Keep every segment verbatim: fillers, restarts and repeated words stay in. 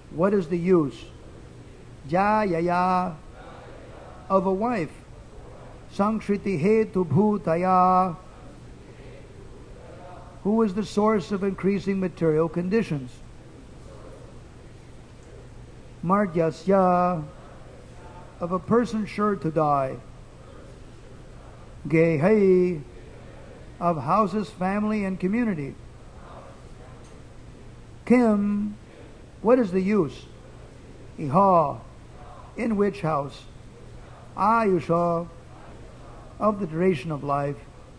What is the use? Jayaya of a wife. Sangshriti hetu bhutaya, who is the source of increasing material conditions. Margyasya, of a person sure to die. Gehe, of houses, family, and community. Kim, what is the use? Iha, in which house? Ayusha, of the duration of life.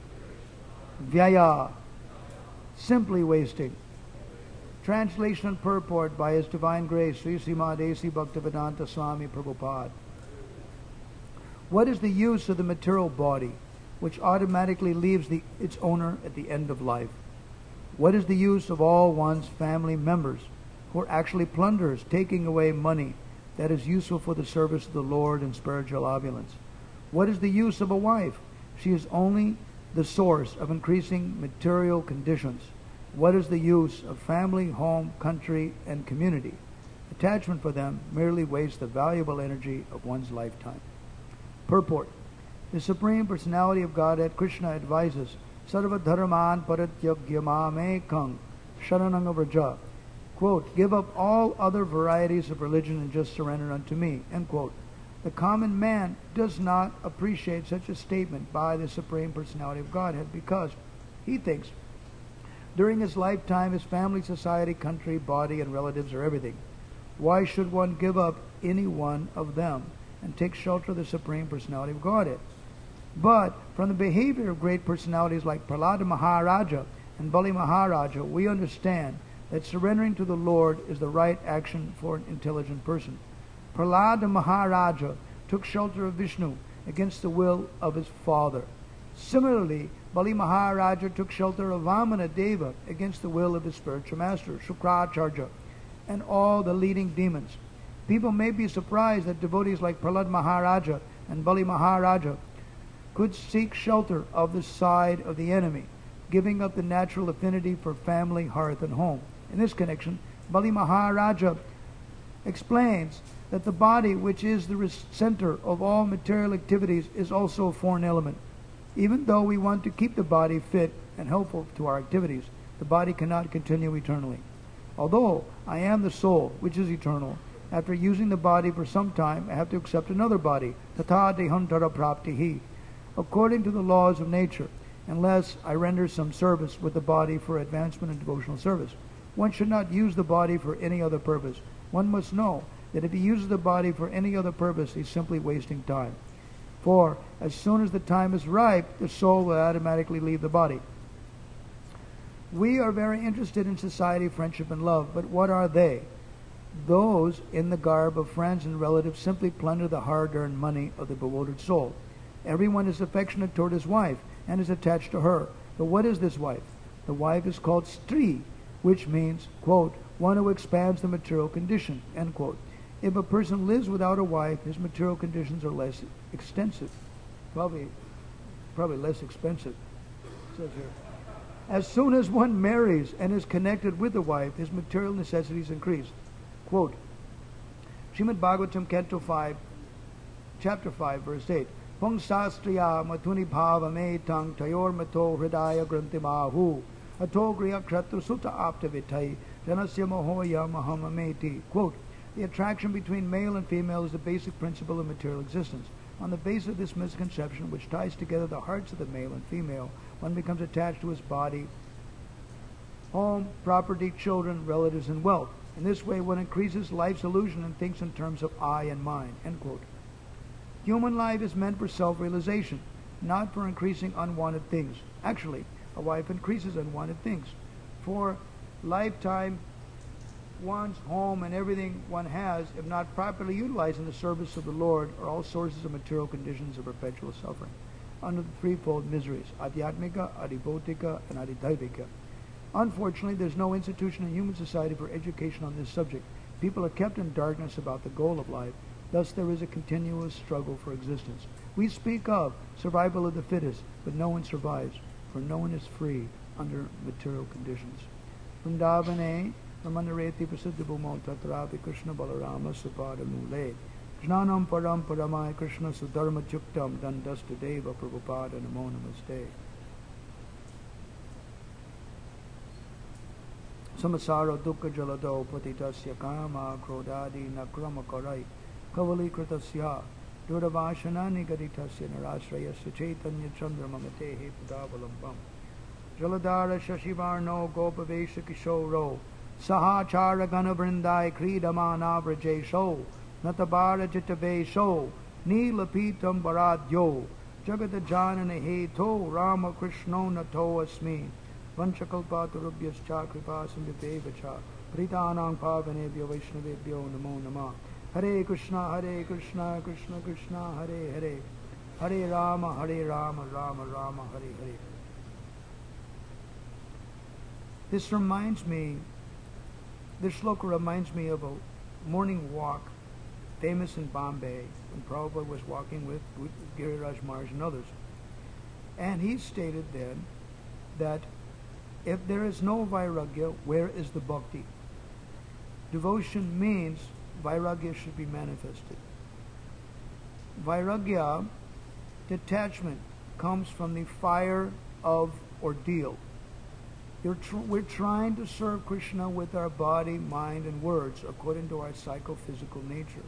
Vyaya, simply wasting. Translation and purport by His Divine Grace, Sri Srimad A C Bhaktivedanta Swami Prabhupada. What is the use of the material body, which automatically leaves the, its owner at the end of life? What is the use of all one's family members, who are actually plunderers, taking away money that is useful for the service of the Lord and spiritual opulence? What is the use of a wife? She is only the source of increasing material conditions. What is the use of family, home, country, and community? Attachment for them merely wastes the valuable energy of one's lifetime. Purport. The Supreme Personality of Godhead, Krishna, advises, Sarva dharman parityagya sharanang vraja. Quote, give up all other varieties of religion and just surrender unto me. End quote. The common man does not appreciate such a statement by the Supreme Personality of Godhead because he thinks during his lifetime his family, society, country, body, and relatives are everything. Why should one give up any one of them and take shelter of the Supreme Personality of Godhead? But from the behavior of great personalities like Prahlada Maharaja and Bali Maharaja, we understand that surrendering to the Lord is the right action for an intelligent person. Prahlada Maharaja took shelter of Vishnu against the will of his father. Similarly, Bali Maharaja took shelter of Vamana Deva against the will of his spiritual master, Shukracharya, and all the leading demons. People may be surprised that devotees like Prahlad Maharaja and Bali Maharaja could seek shelter of the side of the enemy, giving up the natural affinity for family, hearth, and home. In this connection, Bali Maharaja explains that the body, which is the center of all material activities, is also a foreign element. Even though we want to keep the body fit and helpful to our activities, the body cannot continue eternally. Although I am the soul, which is eternal, after using the body for some time, I have to accept another body, tata dehantara praptihi, according to the laws of nature, unless I render some service with the body for advancement and devotional service. One should not use the body for any other purpose. One must know that if he uses the body for any other purpose, he's simply wasting time. For as soon as the time is ripe, the soul will automatically leave the body. We are very interested in society, friendship, and love, but what are they? Those in the garb of friends and relatives simply plunder the hard-earned money of the bewildered soul. Everyone is affectionate toward his wife and is attached to her. But what is this wife? The wife is called Stri, which means, quote, one who expands the material condition, end quote. If a person lives without a wife, his material conditions are less extensive. Probably, probably less expensive, it says here. As soon as one marries and is connected with the wife, his material necessities increase. Quote, Srimad Bhagavatam, Canto five, Chapter five, Verse eight. Pungsastriya mathuni bhava metang tayor mato hridaya grantimahu ato griya kshatra sutta aptavithai janasya mahoya mahamameti. Quote, the attraction between male and female is the basic principle of material existence. On the basis of this misconception, which ties together the hearts of the male and female, one becomes attached to his body, home, property, children, relatives, and wealth. In this way, one increases life's illusion and thinks in terms of I and mine. End quote. Human life is meant for self-realization, not for increasing unwanted things. Actually, a wife increases unwanted things. For lifetime, one's home and everything one has, if not properly utilized in the service of the Lord, are all sources of material conditions of perpetual suffering, under the threefold miseries, adhyatmika, adhibautika, and adhidhaivika. Unfortunately, there's no institution in human society for education on this subject. People are kept in darkness about the goal of life. Thus, there is a continuous struggle for existence. We speak of survival of the fittest, but no one survives, for no one is free under material conditions. Vrindavane Ramanareti Prasiddha Bhumo Tatrapi Krishna Balarama Supada Mule. Jnanam Param Paramai Krishna Sudharma Chuktam Dandasta Deva Prabhupada Namo Namaste. Samasara Dukkha Jalado Patitasya Kama Krodadi Nakrama Karai Kavali Kritasya Duravashanani Gaditasya Narasrayasya Chaitanya Chandramamatehe Pudavalampam Jaladara Shashivarno Gopavesha Kishoro Sahachara Ganavrindai Kridamana Vrajesho Natabara Jitavesho Nilapitam Baradyo Jagadajanana Heto Rama Krishno Nato Asmi Vanchakalpatarubhyas cha kripasam vivevacha Pritanang pavanebhyo vaishnavebhyo namo namah. Hare Krishna, Hare Krishna, Krishna Krishna, Hare Hare, Hare Rama, Hare Rama, Rama Rama, Hare Hare. This reminds me, this shloka reminds me of a morning walk famous in Bombay when Prabhupada was walking with, with Giriraj Maharaj and others. And he stated then that if there is no vairagya, where is the bhakti? Devotion means vairagya should be manifested. Vairagya, detachment, comes from the fire of ordeal. You're tr- we're trying to serve Krishna with our body, mind, and words according to our psychophysical nature.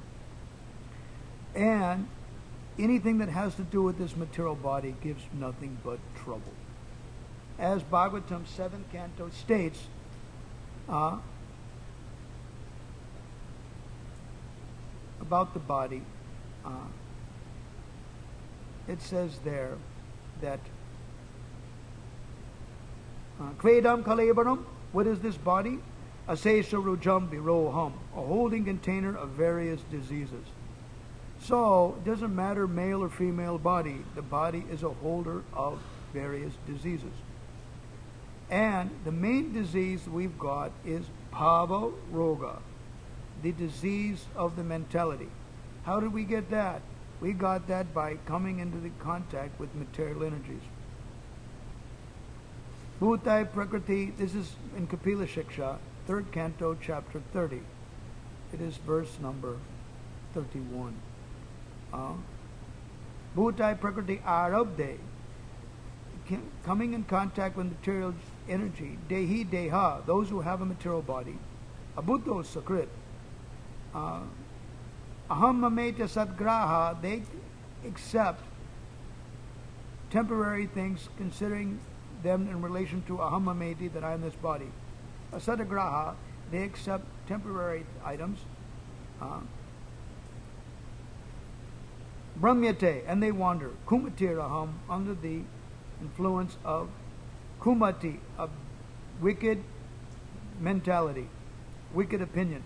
And anything that has to do with this material body gives nothing but trouble. As Bhagavatam seventh canto states, uh, about the body, uh, it says there that Kvedam Kalebaram, what is this body? Asesa Rujam Viroham, a holding container of various diseases. So, it doesn't matter male or female body, the body is a holder of various diseases. And the main disease we've got is Bhava Roga, the disease of the mentality. How did we get that? We got that by coming into the contact with material energies. Bhutai Prakriti, this is in Kapila Shiksha, third canto, chapter thirty. It is verse number thirty-one. Uh, Bhutai Prakriti Arabde, coming in contact with material energy, Dehi Deha, those who have a material body, Abhuto Sakrit, uh, Aham Mameta Sadgraha, they accept temporary things, considering them in relation to Aham Mameti, that I am this body. Asadagraha, they accept temporary items. Uh, Brahmyate, and they wander. Kumatiraham, under the influence of Kumati, a wicked mentality, wicked opinion.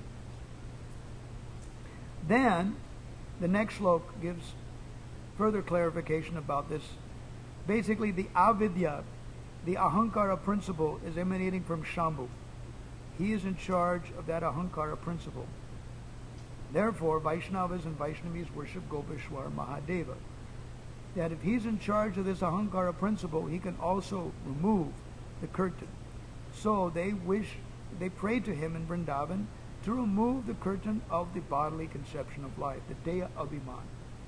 Then, the next slok gives further clarification about this. Basically, the avidya, the ahankara principle, is emanating from Shambhu. He is in charge of that ahankara principle. Therefore, Vaishnavas and Vaishnavis worship Gopeshwar Mahadeva. That if he's in charge of this ahankara principle, he can also remove the curtain. So they wish, they pray to him in Vrindavan to remove the curtain of the bodily conception of life, the Deya Abhiman.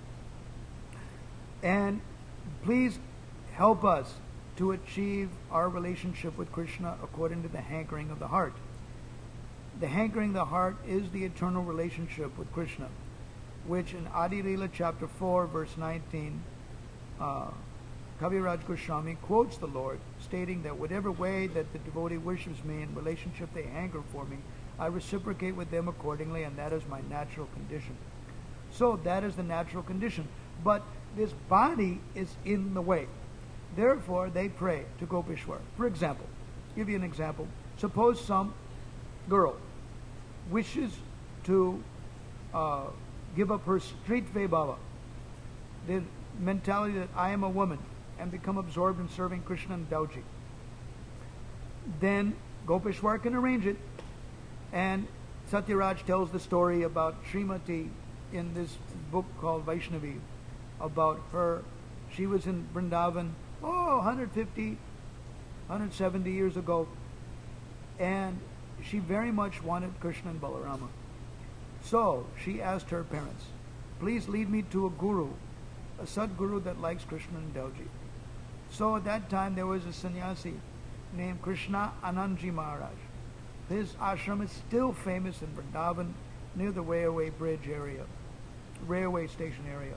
And please help us to achieve our relationship with Krishna according to the hankering of the heart. The hankering of the heart is the eternal relationship with Krishna, which in Adi Leela chapter four, verse nineteen, uh, Kaviraj Goswami quotes the Lord, stating that whatever way that the devotee worships me in relationship they hanker for me, I reciprocate with them accordingly, and that is my natural condition. So that is the natural condition. But this body is in the way. Therefore, they pray to Gopeshwar. For example, give you an example. Suppose some girl wishes to uh, give up her street vaibhava, the mentality that I am a woman, and become absorbed in serving Krishna and Dauji. Then Gopeshwar can arrange it. And Satyaraj tells the story about Srimati in this book called Vaishnavi, about her. She was in Vrindavan, oh, one hundred fifty, one hundred seventy years ago, and she very much wanted Krishna and Balarama. So she asked her parents, please lead me to a guru, a Sadguru that likes Krishna and Dauji. So at that time there was a sannyasi named Krishna Anandji Maharaj. His ashram is still famous in Vrindavan, near the railway bridge area, railway station area.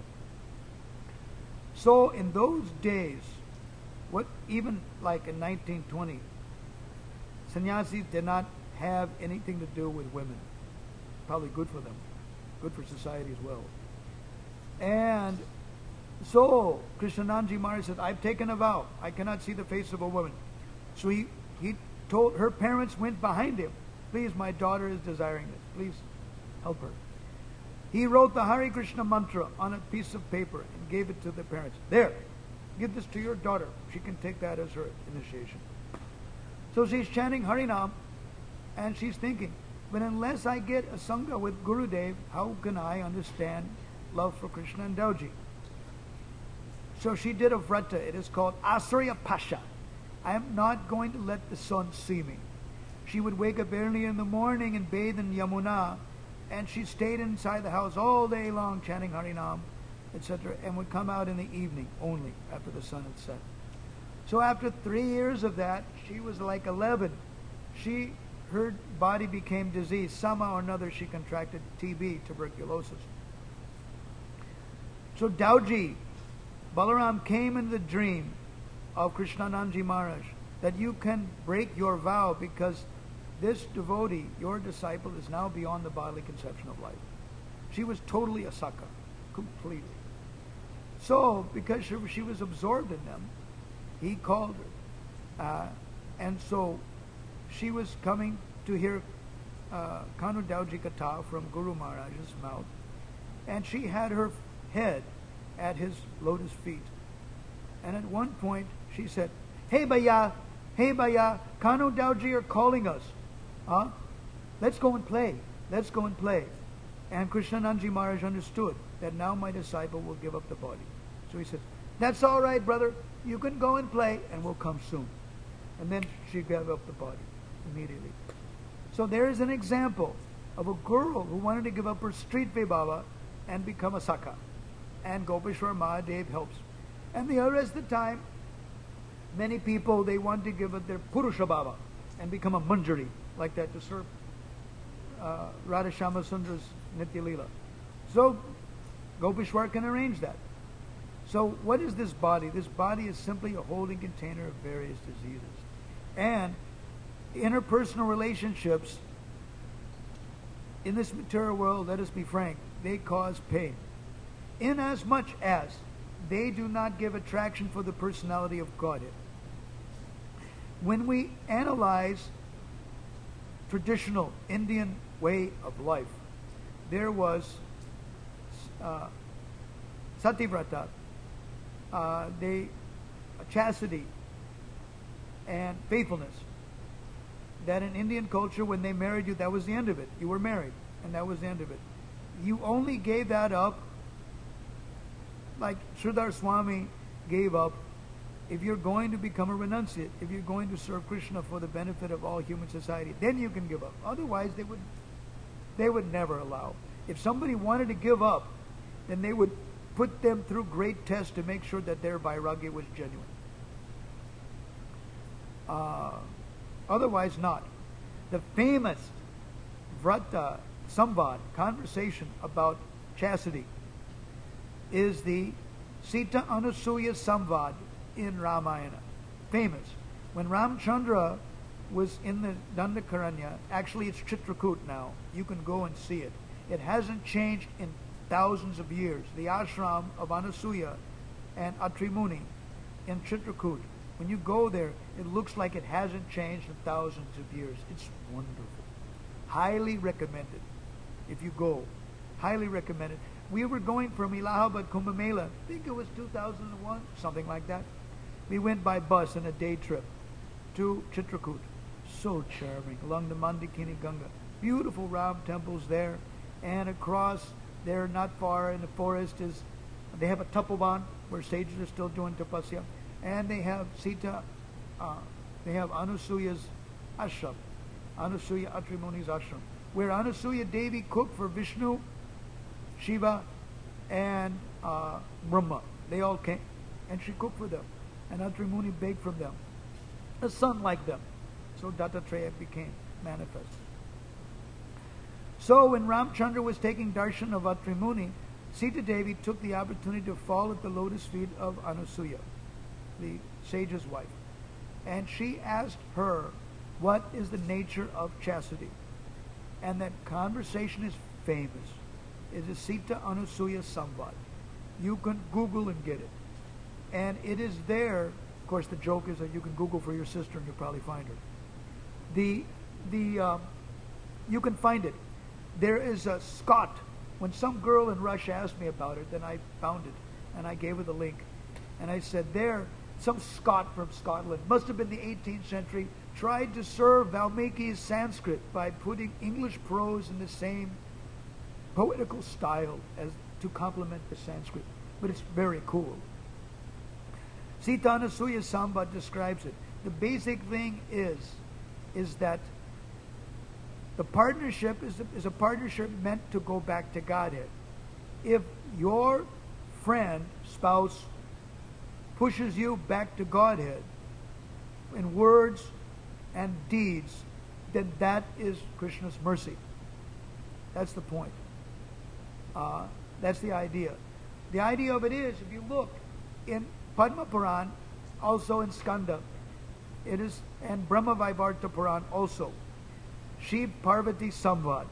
So in those days, what even like in nineteen twenty, sannyasis did not have anything to do with women. Probably good for them, good for society as well. And so Krishnanandji Maharaj said, I've taken a vow. I cannot see the face of a woman. So he, he told, her parents went behind him. Please, my daughter is desiring this. Please help her. He wrote the Hare Krishna mantra on a piece of paper and gave it to the parents. There, give this to your daughter. She can take that as her initiation. So she's chanting Harinam, and she's thinking, but unless I get a Sangha with Gurudev, how can I understand love for Krishna and Dauji? So she did a vrata. It is called Asarya Pasha. I am not going to let the sun see me. She would wake up early in the morning and bathe in Yamuna, and she stayed inside the house all day long chanting Harinam, et cetera, and would come out in the evening only after the sun had set. So after three years of that, she was like eleven. She, her body became diseased. Somehow or another she contracted T B, tuberculosis. So Dauji, Balaram came in the dream of Krishnanandji Maharaj that you can break your vow because this devotee, your disciple, is now beyond the bodily conception of life. She was totally a Saka, completely. So, because she, she was absorbed in them, he called her. Uh, and so, she was coming to hear uh, Kanu Dauji Katha from Guru Maharaj's mouth. And she had her head at his lotus feet. And at one point, she said, Hey Bhaiya, hey Bhaiya, Kanu Dauji are calling us. Huh? Let's go and play. Let's go and play. And Krishnanandji Maharaj understood that now my disciple will give up the body. So he said, that's all right, brother. You can go and play, and we'll come soon. And then she gave up the body immediately. So there is an example of a girl who wanted to give up her street vibhava and become a Saka. And Gopeshwar Mahadev helps. And the rest of the time, many people, they want to give up their Purusha Bhava and become a Manjari, like that, to serve uh, Radha Shama Sundar's Nitya Leela. So, Gopeshwar can arrange that. So, what is this body? This body is simply a holding container of various diseases. And interpersonal relationships in this material world, let us be frank, they cause pain. Inasmuch as they do not give attraction for the personality of Godhead. When we analyze traditional Indian way of life, there was uh, Sativrata, uh, they, chastity and faithfulness. That in Indian culture, when they married you, that was the end of it. You were married, and that was the end of it. You only gave that up, like Sridhar Swami gave up, if you're going to become a renunciate, if you're going to serve Krishna for the benefit of all human society, then you can give up. Otherwise, they would, they would never allow. If somebody wanted to give up, then they would put them through great tests to make sure that their vairagya was genuine. Uh, otherwise, not. The famous Vrata Samvad, conversation about chastity, is the Sita Anasuya Samvad in Ramayana. Famous. When Ramchandra was in the Dandakaranya, actually it's Chitrakoot now. You can go and see it. It hasn't changed in thousands of years. The ashram of Anasuya and Atri Muni in Chitrakoot. When you go there, it looks like it hasn't changed in thousands of years. It's wonderful. Highly recommended. If you go, highly recommended. We were going from Allahabad Kumbh Mela, I think it was two thousand one, something like that. We went by bus on a day trip to Chitrakoot. So charming, along the Mandakini Ganga. Beautiful Ram temples there. And across there, not far in the forest, is they have a tapovan where sages are still doing tapasya. And they have Sita, uh, they have Anusuya's ashram. Anasuya Atri Muni's ashram, where Anasuya Devi cooked for Vishnu, Shiva, and uh, Brahma. They all came, and she cooked for them, and Atri Muni begged from them a son like them. So Dattatreya became manifest. So when Ramchandra was taking darshan of Atri Muni, Sita Devi took the opportunity to fall at the lotus feet of Anasuya, the sage's wife. And she asked her, what is the nature of chastity? And that conversation is famous. It is Sita Anasuya Samvad. You can Google and get it. And it is there. Of course, the joke is that you can Google for your sister and you'll probably find her. The, the, um, you can find it. There is a Scot. When some girl in Russia asked me about it, then I found it. And I gave her the link. And I said, there, some Scot from Scotland, must have been the eighteenth century, tried to serve Valmiki's Sanskrit by putting English prose in the same poetical style as to complement the Sanskrit. But it's very cool. Sita Anasuya Samvad describes it. The basic thing is, is that the partnership is a, is a partnership meant to go back to Godhead. If your friend, spouse, pushes you back to Godhead in words and deeds, then that is Krishna's mercy. That's the point. Uh, that's the idea. The idea of it is, if you look in Padma Puran, also in Skanda, it is, and Brahma Vaivarta Puran also, Shiv Parvati Samvad.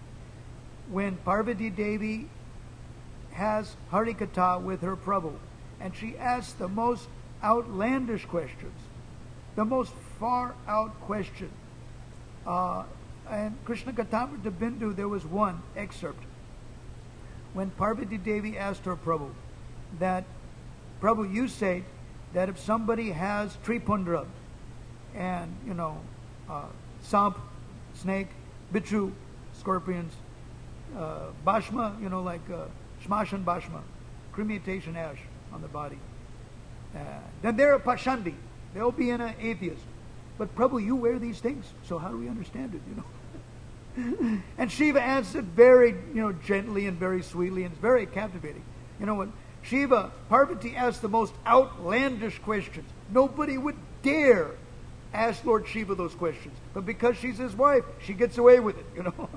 When Parvati Devi has Harikatha with her Prabhu, and she asks the most outlandish questions, the most far out question. Uh, and Krishna Kathamrita Bindu, there was one excerpt when Parvati Devi asked her Prabhu that, Prabhu, you say that if somebody has Tripundra and, you know, uh, Samp, snake, Bichu, scorpions, uh, Bhashma, you know, like uh, Shmashan Bhashma, crematation ash on the body, uh, then they're a Pashandi. They'll be in an atheist. But Prabhu, you wear these things, so how do we understand it, you know? And Shiva answered very, you know, gently and very sweetly, and it's very captivating. You know what? Shiva, Parvati asked the most outlandish questions. Nobody would dare ask Lord Shiva those questions. But because she's his wife, she gets away with it, you know.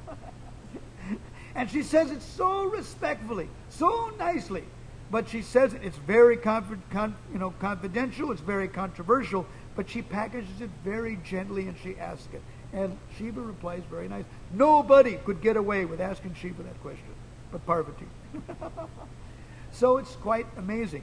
And she says it so respectfully, so nicely. But she says it, it's very conf- con- you know, confidential, it's very controversial, but she packages it very gently and she asks it. And Shiva replies very nice. Nobody could get away with asking Shiva that question, but Parvati. So it's quite amazing.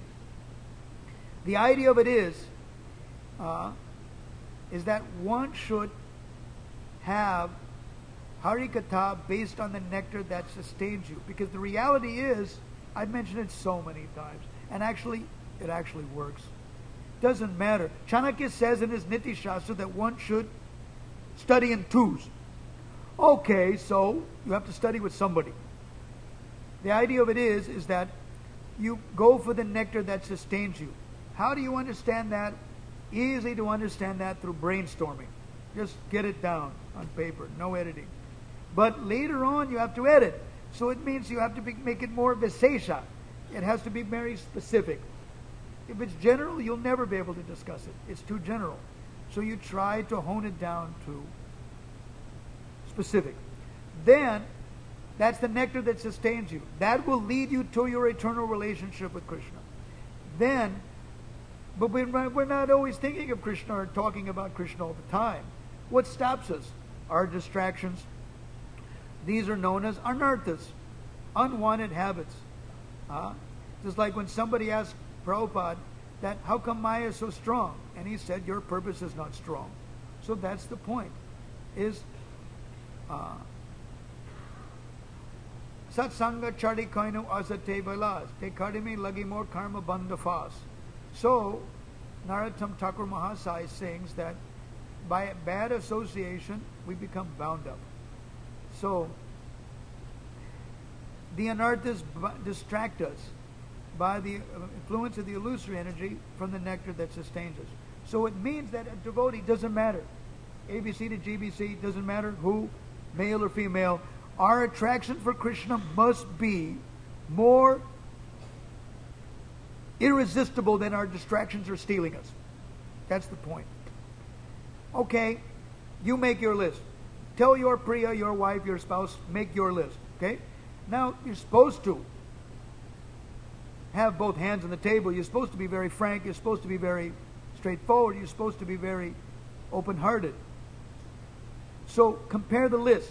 The idea of it is, uh, is that one should have Harikatha based on the nectar that sustains you. Because the reality is, I've mentioned it so many times, and actually, it actually works. Doesn't matter. Chanakya says in his Niti Shastra that one should study in twos. Okay, so you have to study with somebody. The idea of it is, is that you go for the nectar that sustains you. How do you understand that? Easy to understand that through brainstorming. Just get it down on paper, no editing. But later on, you have to edit. So it means you have to be, make it more visesha. It has to be very specific. If it's general, you'll never be able to discuss it. It's too general. So you try to hone it down to specific. Then, that's the nectar that sustains you. That will lead you to your eternal relationship with Krishna. Then, but we're not always thinking of Krishna or talking about Krishna all the time. What stops us? Our distractions. These are known as anarthas, unwanted habits. Uh, just like when somebody asked Prabhupada that, how come Maya is so strong? And he said, your purpose is not strong. So that's the point. Is uh, Satsanga chari kainu asate balas. Te kadimi lagi more karma bandha fas. So Narottam Thakur Mahasai sings that by bad association we become bound up. So, the anarthas distract us by the influence of the illusory energy from the nectar that sustains us. So it means that a devotee, doesn't matter. A B C to G B C, doesn't matter who, male or female, our attraction for Krishna must be more irresistible than our distractions are stealing us. That's the point. Okay, you make your list. Tell your Priya, your wife, your spouse, make your list. Okay? Now, you're supposed to have both hands on the table. You're supposed to be very frank. You're supposed to be very straightforward. You're supposed to be very open-hearted. So, compare the list.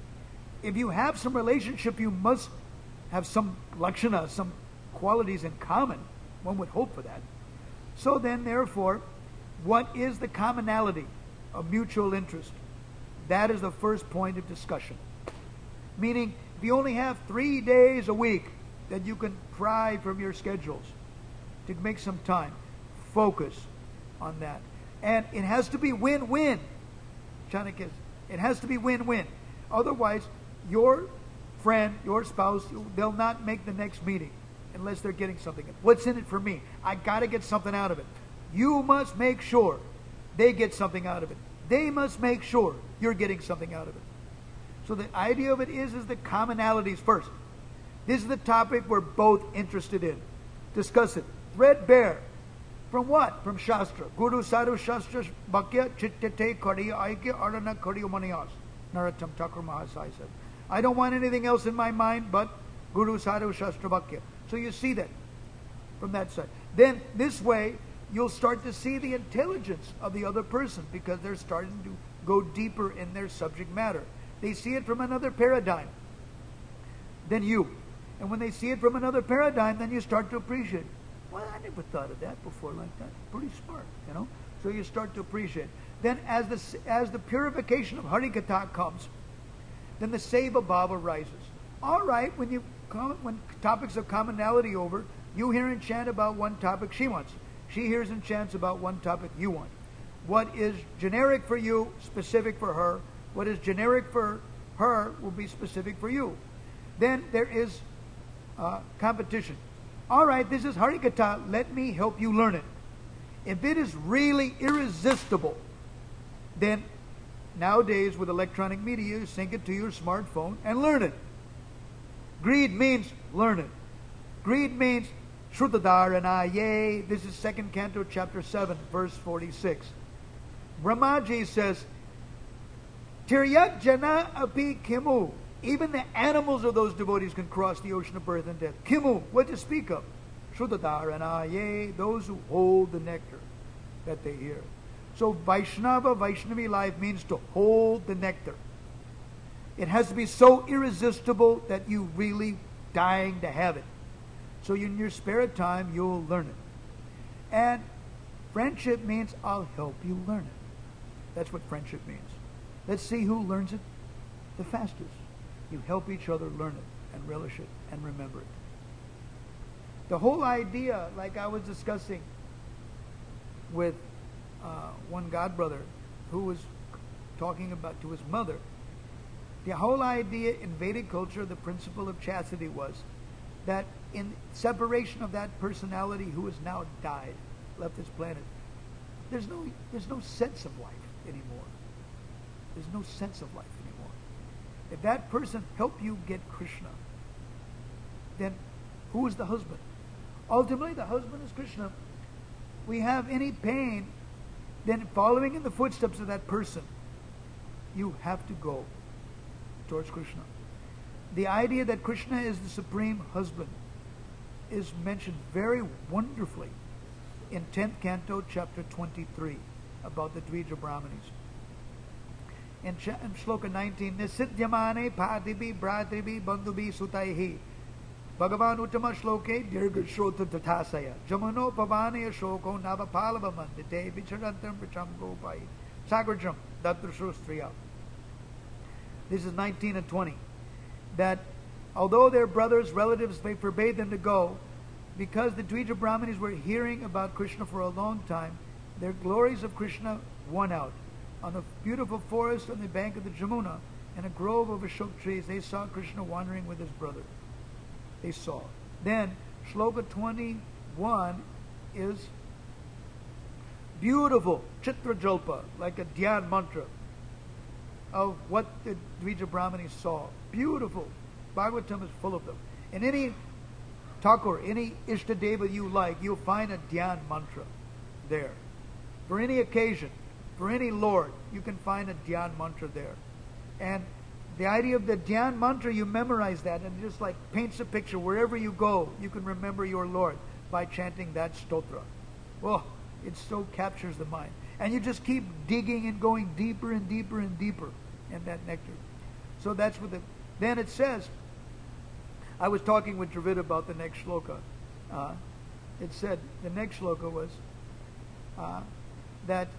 If you have some relationship, you must have some lakshana, some qualities in common. One would hope for that. So then, therefore, what is the commonality of mutual interest? That is the first point of discussion. Meaning, if you only have three days a week that you can pry from your schedules to make some time, focus on that. And it has to be win-win, Chanakya. It has to be win-win. Otherwise, your friend, your spouse, they'll not make the next meeting unless they're getting something. What's in it for me? I got to get something out of it. You must make sure they get something out of it. They must make sure you're getting something out of it. So the idea of it is, is the commonalities first. This is the topic we're both interested in. Discuss it. Threadbare. From what? From Shastra. Guru Sadhu Shastra Bhakya Chittete Kadiya Aikya Arana Kadiya Maniyas. Narottam Thakur Mahasaya said. I don't want anything else in my mind but Guru Sadhu Shastra Bhakya. So you see that from that side. Then this way you'll start to see the intelligence of the other person because they're starting to go deeper in their subject matter. They see it from another paradigm than you. And when they see it from another paradigm, then you start to appreciate. Well, I never thought of that before like that. Pretty smart, you know. So you start to appreciate. Then as the, as the purification of Harikatha comes, then the Seva Bhava rises. All right, when you come, when topics of commonality over, you hear and chant about one topic she wants. She hears and chants about one topic you want. What is generic for you, specific for her. What is generic for her will be specific for you. Then there is uh, competition. All right, this is Harikatha. Let me help you learn it. If it is really irresistible, then nowadays with electronic media, you sync it to your smartphone and learn it. Greed means learn it. Greed means Shrutadharana, yay. This is second canto, chapter seven, verse forty-six. Brahmaji says, Tiryak jana api kimu. Even the animals of those devotees can cross the ocean of birth and death. Kimu, what to speak of? Shrutadharana, yea, those who hold the nectar that they hear. So Vaishnava, Vaishnavi life means to hold the nectar. It has to be so irresistible that you really dying to have it. So in your spare time, you'll learn it. And friendship means I'll help you learn it. That's what friendship means. Let's see who learns it the fastest. You help each other learn it and relish it and remember it. The whole idea, like I was discussing with uh, one godbrother who was talking about to his mother, the whole idea in Vedic culture, the principle of chastity was that in separation of that personality who has now died, left this planet, there's no, there's no sense of life anymore. There's no sense of life anymore. If that person helped you get Krishna, then who is the husband? Ultimately, the husband is Krishna. We have any pain, then following in the footsteps of that person, you have to go towards Krishna. The idea that Krishna is the supreme husband is mentioned very wonderfully in tenth canto, chapter twenty-three, about the Dvija Brahmanis. In, ch- in shloka nineteen, Nisidyamane Padibi Bhratribi Bandhubi Sutaihi Bhagavan Uttama Shloke Dirga Shrota Tatasaya Jamano Pavane Shoko Navapalava Mandite Vicharantam Pracham Gopai Sagrajam Datrashustriya. This is nineteen and twenty. That although their brothers, relatives, they forbade them to go, because the Dvija Brahmanis were hearing about Krishna for a long time, their glories of Krishna won out. On a beautiful forest on the bank of the Jamuna, in a grove of Ashok trees, they saw Krishna wandering with his brother. They saw. Then, Shloka twenty-one is beautiful, Chitra Jalpa, like a Dhyan mantra. of what the Dvija Brahmanis saw. Beautiful. Bhagavatam is full of them. In any Thakur, any Ishtadeva you like, you'll find a Dhyan mantra there. For any occasion, for any Lord, you can find a Dhyan mantra there. And the idea of the Dhyan mantra, you memorize that, and it just like paints a picture. Wherever you go, you can remember your Lord by chanting that stotra. Oh, it so captures the mind. And you just keep digging and going deeper and deeper and deeper in that nectar. So that's what the... Then it says, I was talking with Dravida about the next shloka. Uh, it said, the next shloka was uh, that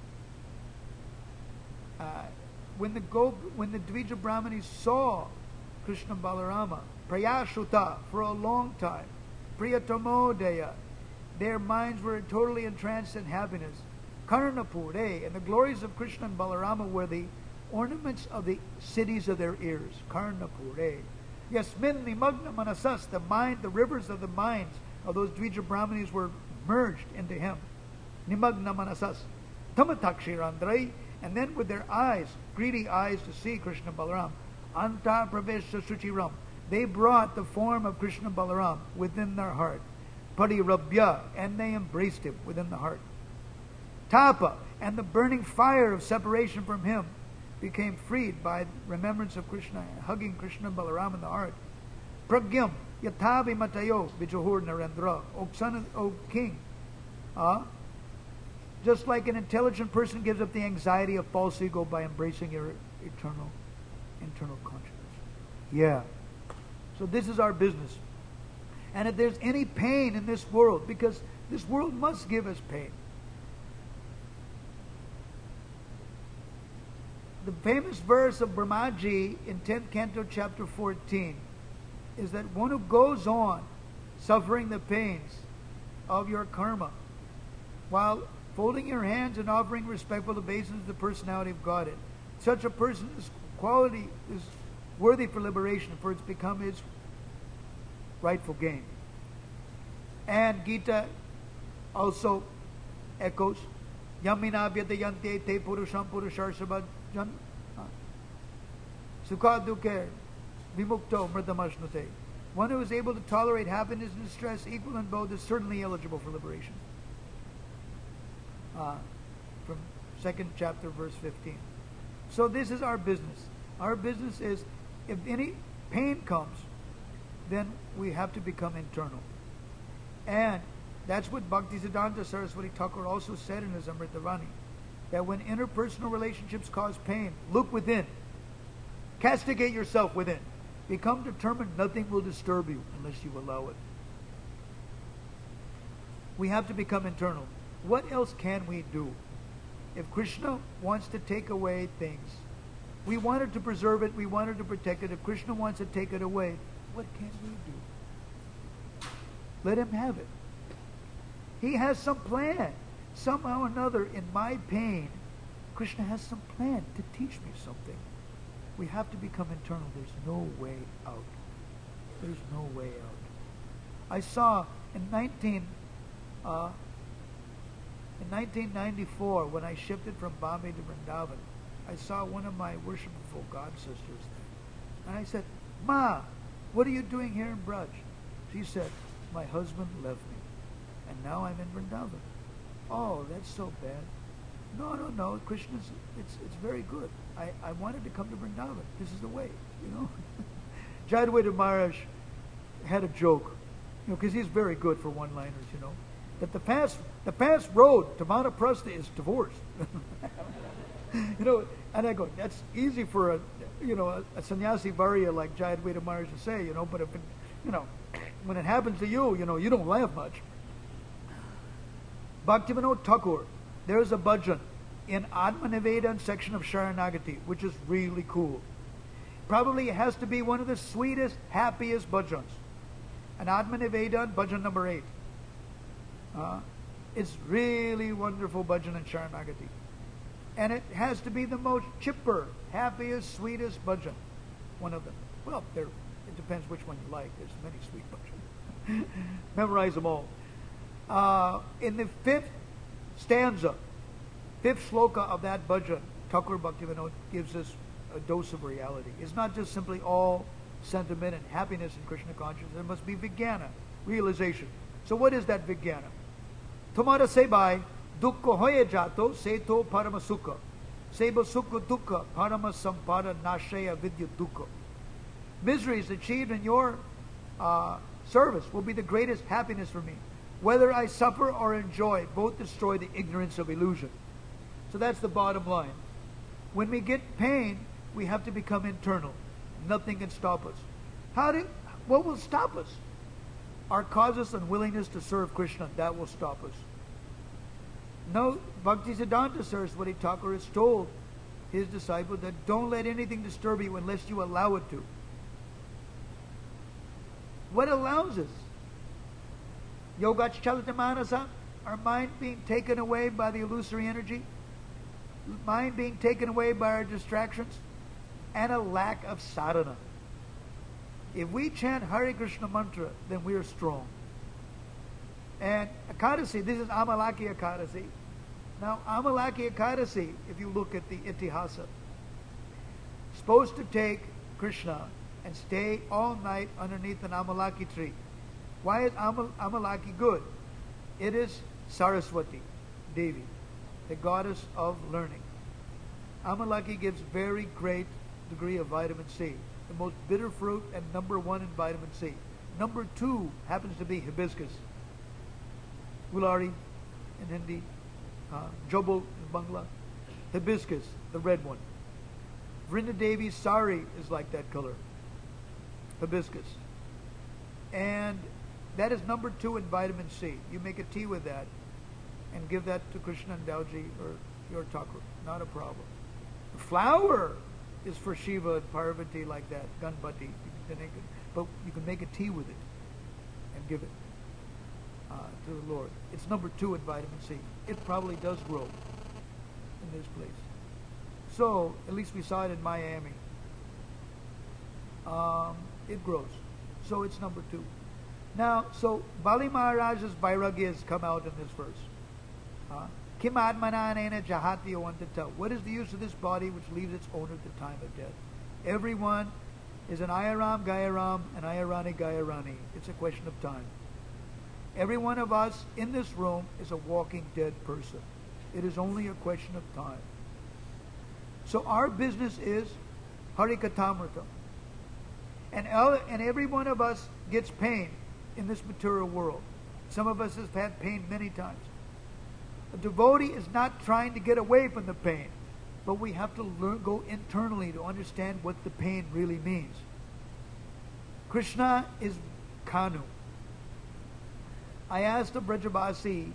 uh, when the Go, when the Dvija Brahmanis saw Krishna and Balarama, Prayashuta, for a long time, Priyatamodaya, their minds were totally entranced in happiness. Karnapure, and the glories of Krishna and Balarama were the ornaments of the cities of their ears. Karnapure. Yasmin nimagna manasas, the mind, the rivers of the minds of those Dvija Brahmanis were merged into him. Nimagna manasas. Tamatakshirandrai, and then with their eyes, greedy eyes to see Krishna and Balaram, Anta Pravesha Suchiram, they brought the form of Krishna and Balaram within their heart. Parirabhya, and they embraced him within the heart. Tapa, and the burning fire of separation from him became freed by remembrance of Krishna, hugging Krishna and Balaram in the heart. Pragyam, yatavi matayo, vijuhur narendra, O son of, O king, uh, just like an intelligent person gives up the anxiety of false ego by embracing your eternal, internal consciousness. Yeah. So this is our business. And if there's any pain in this world, because this world must give us pain. The famous verse of Brahmaji in tenth canto, chapter fourteen, is that one who goes on suffering the pains of your karma while folding your hands and offering respectful obeisance to the personality of Godhead, such a person's quality is worthy for liberation, for it's become his rightful gain. And Gita also echoes, Yaminabhyate yante te purusham purusharshabha jan sukha dukhe vimukto mrdamashnute. One who is able to tolerate happiness and distress equal in both is certainly eligible for liberation. Uh, from second chapter, verse fifteen. So this is our business. Our business is, if any pain comes, then we have to become internal. And that's what Bhaktisiddhanta Saraswati Thakur also said in his Amritavani, that when interpersonal relationships cause pain, look within. Castigate yourself within. Become determined nothing will disturb you unless you allow it. We have to become internal. What else can we do? If Krishna wants to take away things, we wanted to preserve it, we wanted to protect it. If Krishna wants to take it away, what can we do? Let him have it. He has some plan. Somehow or another, in my pain, Krishna has some plan to teach me something. We have to become internal. There's no way out. There's no way out. I saw in nineteen uh, in nineteen ninety-four, when I shifted from Bombay to Vrindavan, I saw one of my worshipful god sisters there. And I said, Ma, what are you doing here in Braj? She said, my husband left me, and now I'm in Vrindavan. Oh, that's so bad. No, no, no, Krishna's, it's it's very good. I, I wanted to come to Vrindavan. This is the way, you know. Jayadvaita Maharaj had a joke, you know, because he's very good for one-liners, you know, that the fast, the fast road to Vanaprastha is divorce. You know, and I go, that's easy for a, you know, a, a sannyasi varya like Jayadvaita Maharaj to say, you know, but if it, you know, when it happens to you, you know, you don't laugh much. Bhaktivinoda Thakur, there's a bhajan in Atmanivedan section of Sharanagati, which is really cool. Probably it has to be one of the sweetest, happiest bhajans. And Atmanivedan, bhajan number eight. Uh, it's really wonderful bhajan in Sharanagati. And it has to be the most chipper, happiest, sweetest bhajan. One of them. Well, there, it depends which one you like. There's many sweet bhajans. Memorize them all. Uh, in the fifth stanza, fifth shloka of that bhajan, Thakur Bhaktivinoda gives us a dose of reality. It's not just simply all sentiment and happiness in Krishna consciousness. There must be vijnana, realization. So what is that vijnana? Tumhara sebai dukkha hoye jato seto parama sukha. Seba sukha dukkha parama sampada nashaya vidya dukkha. Miseries achieved in your uh, service will be the greatest happiness for me. Whether I suffer or enjoy, both destroy the ignorance of illusion. So that's the bottom line. When we get pain, we have to become internal. Nothing can stop us. How do? What will stop us? Our causeless unwillingness to serve Krishna. That will stop us. No, Bhaktisiddhanta Saraswati Thakur has told his disciple that don't let anything disturb you unless you allow it to. What allows us? Yogachalita manasa, our mind being taken away by the illusory energy, mind being taken away by our distractions, and a lack of sadhana. If we chant Hare Krishna mantra, then we are strong. And Ekadasi, this is Amalaki Ekadasi. Now, Amalaki Ekadasi, if you look at the Itihasa, supposed to take Krishna and stay all night underneath an Amalaki tree. Why is Amal, Amalaki good? It is Saraswati Devi, the goddess of learning. Amalaki gives very great degree of vitamin C, the most bitter fruit and number one in vitamin C. Number two happens to be hibiscus. Gulari in Hindi, uh, Jobul in Bangla, hibiscus, the red one. Vrinda Devi's sari is like that color, hibiscus. And that is number two in vitamin C. You make a tea with that and give that to Krishna and Dauji or your Thakur. Not a problem. The flower is for Shiva and Parvati like that, Ganpati. But you can make a tea with it and give it uh, to the Lord. It's number two in vitamin C. It probably does grow in this place. So, at least we saw it in Miami. Um, it grows. So it's number two. Now, so Bali Maharaj's Vairagya has come out in this verse. Kim Admananena Jahati Ovantata. What is the use of this body which leaves its owner at the time of death? Everyone is an Ayaram Gayaram and Ayarani Gayarani. It's a question of time. Every one of us in this room is a walking dead person. It is only a question of time. So our business is Harikatamrita. And, and every one of us gets pain in this material world. Some of us have had pain many times. A devotee is not trying to get away from the pain, but we have to learn, go internally to understand what the pain really means. Krishna is Kanu. I asked a Brajabasi,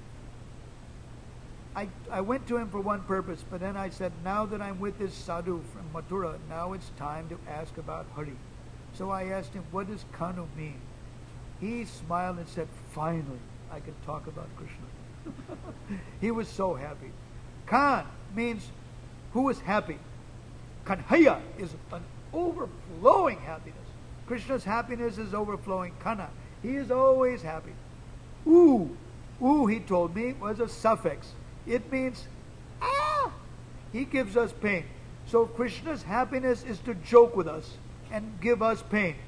I, I went to him for one purpose, but then I said, now that I'm with this sadhu from Mathura, now it's time to ask about Hari. So I asked him, what does Kanu mean? He smiled and said, finally, I can talk about Krishna. He was so happy. Kan means who is happy. Kanhaya is an overflowing happiness. Krishna's happiness is overflowing. Kana, he is always happy. Oo, oo, he told me, was a suffix. It means, ah, he gives us pain. So Krishna's happiness is to joke with us and give us pain.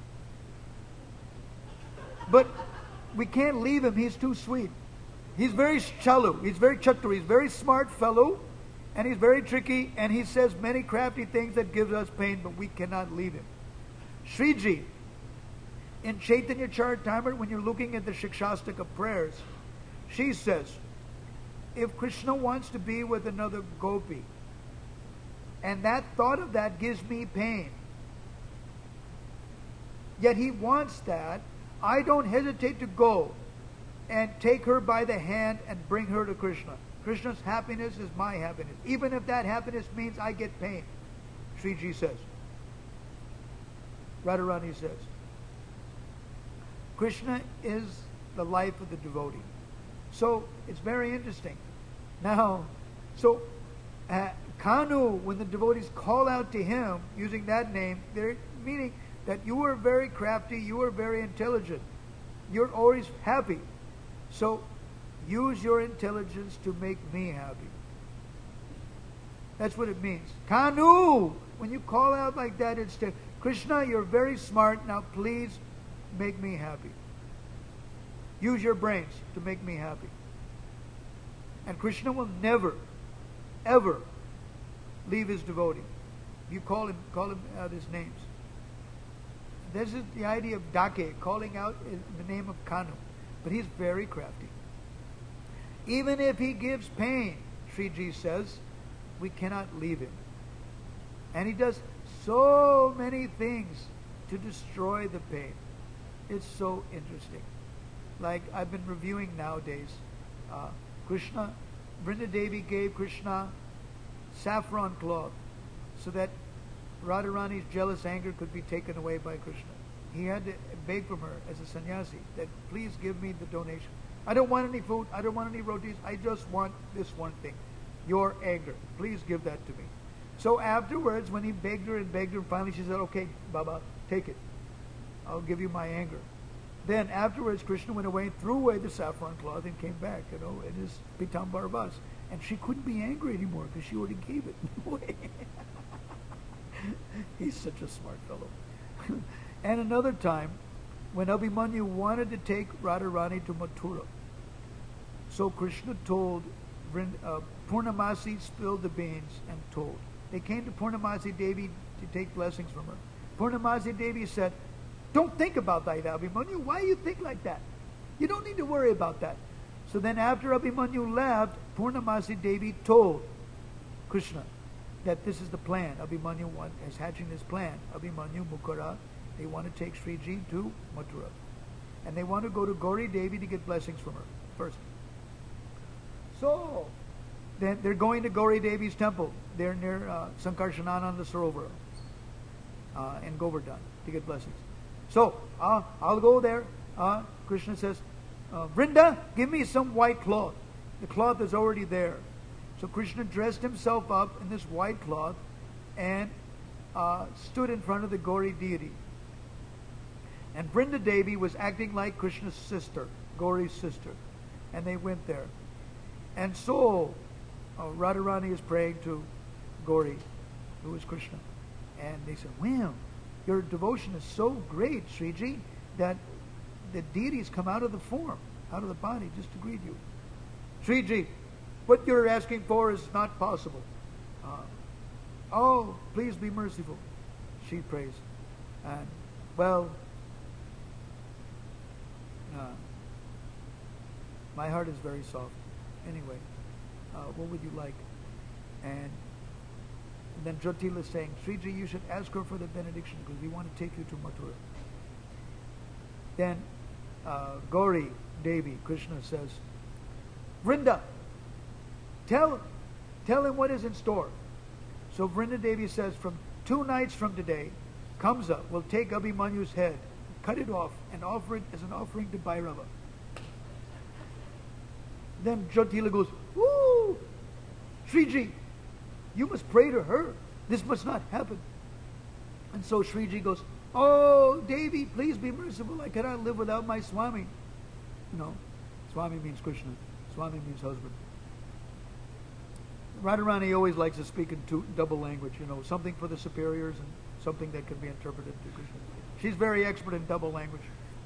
But we can't leave him. He's too sweet. He's very chalu. He's very chatru. He's a very smart fellow. And he's very tricky. And he says many crafty things that gives us pain. But we cannot leave him. Shriji, in Chaitanya Charitamrita, when you're looking at the Shikshastika prayers, she says, if Krishna wants to be with another gopi, and that thought of that gives me pain, yet he wants that, I don't hesitate to go and take her by the hand and bring her to Krishna. Krishna's happiness is my happiness. Even if that happiness means I get pain. Sriji says. Radharani says. Krishna is the life of the devotee. So it's very interesting. Now, so uh, Kanu, when the devotees call out to him using that name, they're meaning that you are very crafty, you are very intelligent. You're always happy. So use your intelligence to make me happy. That's what it means. Kanu! When you call out like that, it's to, Krishna, you're very smart. Now please make me happy. Use your brains to make me happy. And Krishna will never, ever leave his devotee. You call him, call him out his names. This is the idea of Dake, calling out in the name of Kanu. But he's very crafty. Even if he gives pain, Sriji says, we cannot leave him. And he does so many things to destroy the pain. It's so interesting. Like I've been reviewing nowadays, uh, Krishna, Vrindadevi gave Krishna saffron cloth so that Radharani's jealous anger could be taken away by Krishna. He had to beg from her as a sannyasi that please give me the donation. I don't want any food. I don't want any rotis. I just want this one thing. Your anger. Please give that to me. So afterwards, when he begged her and begged her, finally she said, okay, Baba, take it. I'll give you my anger. Then afterwards, Krishna went away, threw away the saffron cloth and came back, you know, in his pitambar vas. And she couldn't be angry anymore because she already gave it away. He's such a smart fellow. And another time, when Abhimanyu wanted to take Radharani to Mathura, so Krishna told, uh, Purnamasi spilled the beans and told. They came to Purnamasi Devi to take blessings from her. Purnamasi Devi said, don't think about that, Abhimanyu. Why do you think like that? You don't need to worry about that. So then after Abhimanyu left, Purnamasi Devi told Krishna that this is the plan. Abhimanyu is hatching this plan. Abhimanyu, Mukara, they want to take Sriji to Mathura. And they want to go to Gauri Devi to get blessings from her first. So, then they're going to Gauri Devi's temple. They're near uh, Sankarshanananda Sarovara uh, in Govardhan to get blessings. So, uh, I'll go there. Uh, Krishna says, uh, Vrinda, give me some white cloth. The cloth is already there. So Krishna dressed himself up in this white cloth and uh, stood in front of the Gauri deity. And Vrinda Devi was acting like Krishna's sister, Gauri's sister. And they went there. And so, uh, Radharani is praying to Gauri, who is Krishna. And they said, wow, your devotion is so great, Sriji, that the deities come out of the form, out of the body, just to greet you. Sriji, what you're asking for is not possible. Uh, oh, please be merciful, she prays. And, well, uh, my heart is very soft. Anyway, uh, what would you like? And then Jyotila is saying, Sriji, you should ask her for the benediction because we want to take you to Mathura. Then uh, Gauri Devi, Krishna says, Vrinda, tell, tell him what is in store. So Vrinda Devi says, from two nights from today, Kamsa will take Abhimanyu's head, cut it off, and offer it as an offering to Bhairava. Then Jyotila goes, woo! Sriji, you must pray to her. This must not happen. And so Sriji goes, oh, Devi, please be merciful. I cannot live without my Swami. You know, Swami means Krishna. Swami means husband. Radharani always likes to speak in two, double language, you know, something for the superiors and something that can be interpreted to Krishna. She's very expert in double language.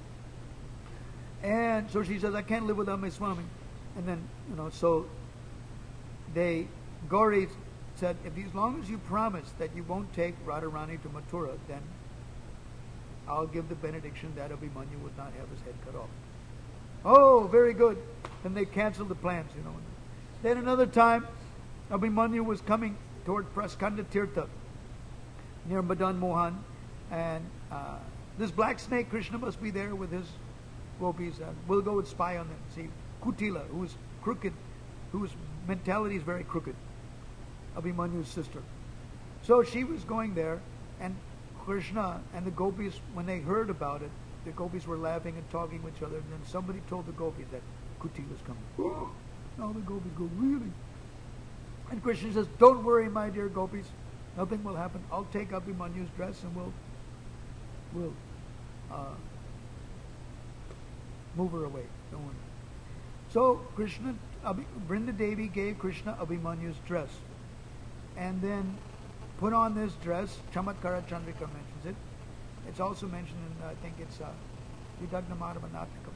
And so she says, I can't live without my Swami. And then, you know, so they, Gauri said, if as long as you promise that you won't take Radharani to Mathura, then I'll give the benediction that Abhimanyu would not have his head cut off. Oh, very good. Then they canceled the plans, you know. Then another time, Abhimanyu was coming toward Praskanda Tirtha near Madan Mohan, and uh, this black snake Krishna must be there with his gopis, and we'll go and spy on them. See, Kutila, who is crooked, whose mentality is very crooked, Abhimanyu's sister. So she was going there, and Krishna and the gopis, when they heard about it, the gopis were laughing and talking with each other, and then somebody told the gopis that Kutila's coming. Now the gopis go, really? And Krishna says, don't worry, my dear gopis, nothing will happen. I'll take Abhimanyu's dress and we'll, we'll uh, move her away. Don't worry. So Krishna, Abhi, Vrinda Devi gave Krishna Abhimanyu's dress. and then put on this dress. Chamatkara Chandrika mentions it. It's also mentioned in, I think it's uh, Vidagnamadava Natakam.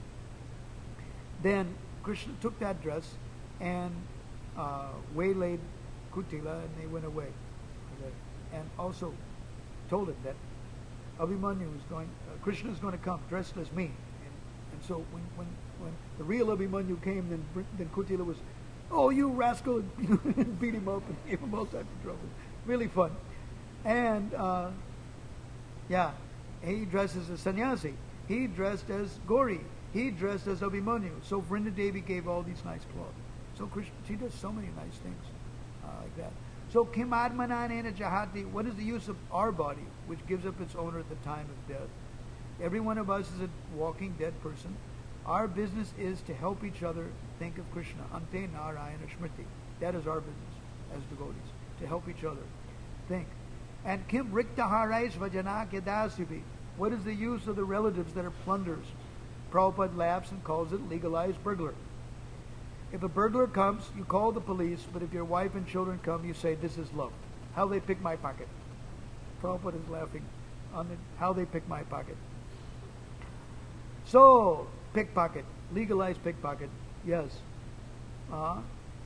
Then Krishna took that dress and uh, waylaid Kutila, and they went away. And also told him that Abhimanyu is going, uh, Krishna is going to come dressed as me. And, and so when, when, when the real Abhimanyu came, then, then Kutila was, oh, you rascal, and beat him up and gave him all types of trouble. Really fun. And, uh, yeah, he dresses as sannyasi. He dressed as Gauri. He dressed as Abhimanyu. So Vrinda Devi gave all these nice clothes. So Krishna, she does so many nice things uh, like that. So Kim Admananena Jahati, what is the use of our body, which gives up its owner at the time of death? Every one of us is a walking dead person. Our business is to help each other think of Krishna. Ante Narayana Smriti. That is our business as devotees, to help each other think. And Kim Rikta Harais Vajana Kedasivi. What is the use of the relatives that are plunders? Prabhupada laughs and calls it legalized burglar. If a burglar comes, you call the police, but if your wife and children come, you say, this is love. How they pick my pocket. Prabhupada is laughing on the, how they pick my pocket. So, pickpocket, legalized pickpocket, yes. Uh,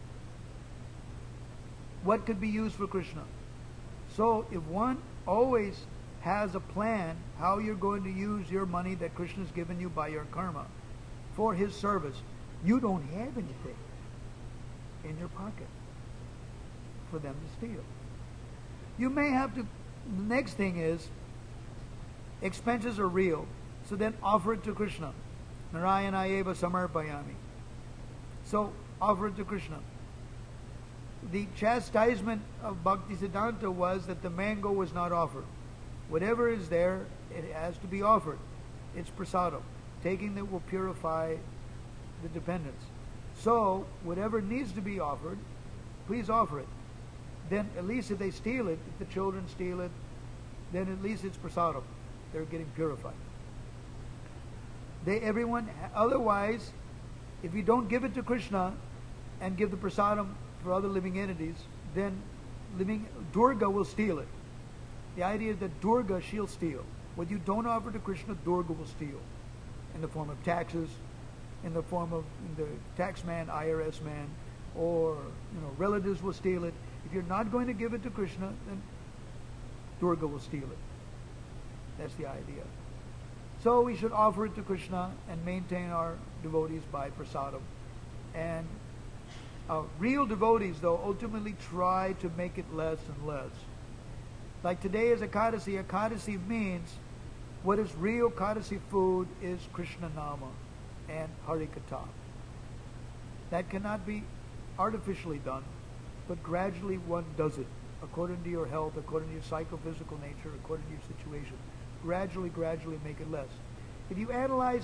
what could be used for Krishna? So, if one always has a plan how you're going to use your money that Krishna has given you by your karma for his service, you don't have anything in your pocket for them to steal. You may have to, the next thing is, expenses are real, so then offer it to Krishna. Narayana eva samarpayami. So, offer it to Krishna. The chastisement of Bhaktisiddhanta was that the mango was not offered. Whatever is there, it has to be offered. It's prasadam. Taking that will purify the dependents. So, whatever needs to be offered, please offer it. Then, at least if they steal it, if the children steal it, then at least it's prasadam. They're getting purified. They, everyone, otherwise, if you don't give it to Krishna and give the prasadam for other living entities, then living Durga will steal it. The idea is that Durga, she'll steal. What you don't offer to Krishna, Durga will steal. In the form of taxes, in the form of the tax man, I R S man, or you know, relatives will steal it. If you're not going to give it to Krishna, then Durga will steal it. That's the idea. So we should offer it to Krishna and maintain our devotees by prasadam. And uh, real devotees, though, ultimately try to make it less and less. Like today is Ekadasi. Ekadasi means what is real Ekadasi food is Krishna Nama and Hari Katha. That cannot be artificially done, but gradually one does it according to your health, according to your psychophysical nature, according to your situation. Gradually, gradually make it less. If you analyze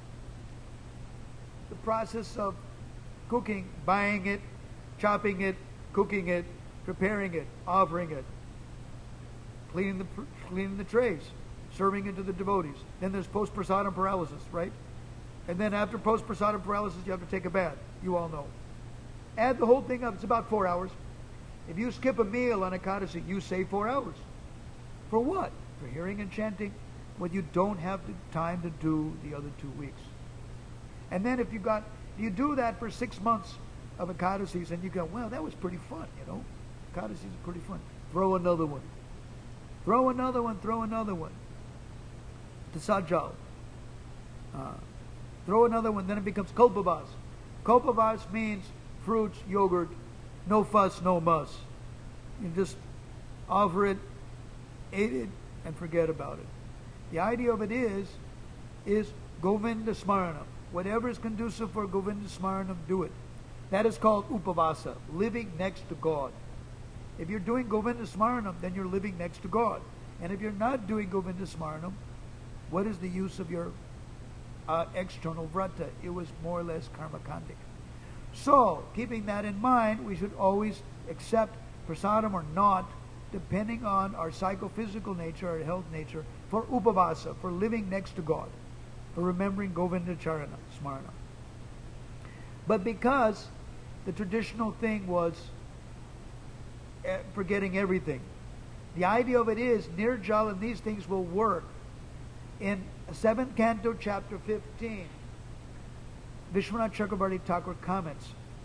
the process of cooking, buying it, chopping it, cooking it, preparing it, offering it, cleaning the cleaning the trays, serving it to the devotees. Then there's post-prasadam paralysis, right? And then after post-prasadam paralysis, you have to take a bath. You all know. Add the whole thing up. It's about four hours. If you skip a meal on Ekadasi, you save four hours. For what? For hearing and chanting, when you don't have the time to do the other two weeks. And then if you got, you do that for six months of Ekadasis, and you go, well, that was pretty fun, you know. Ekadasis is pretty fun. Throw another one. Throw another one, throw another one. To Sajal. Uh, throw another one, then it becomes Kalpavas. Kalpavas means fruits, yogurt, no fuss, no muss. You just offer it, eat it, and forget about it. The idea of it is, is Govinda Smaranam. Whatever is conducive for Govinda Smaranam, do it. That is called Upavasa, living next to God. If you're doing Govinda Smaranam, then you're living next to God. And if you're not doing Govinda Smaranam, what is the use of your uh, external vrata? It was more or less karmakandik. So, keeping that in mind, we should always accept prasadam or not, depending on our psychophysical nature, our health nature, for upavasa, for living next to God, for remembering Govinda Charana, Smarana. But because the traditional thing was uh, forgetting everything. The idea of it is, Nirjal and these things will work. In seventh Canto, chapter fifteen, Vishwanath Chakrabarti Thakur comments.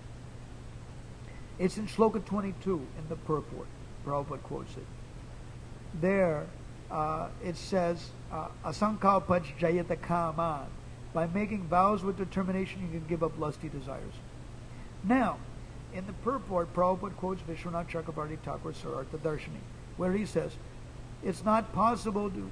It's in Shloka twenty-two in the purport. Prabhupada quotes it. There, uh, it says, uh, Asankalpach Jayata Kaman. By making vows with determination, you can give up lusty desires. Now, in the purport, Prabhupada quotes Vishwanath Chakrabarti Thakur's Sarartha Darshani, where he says, it's not possible to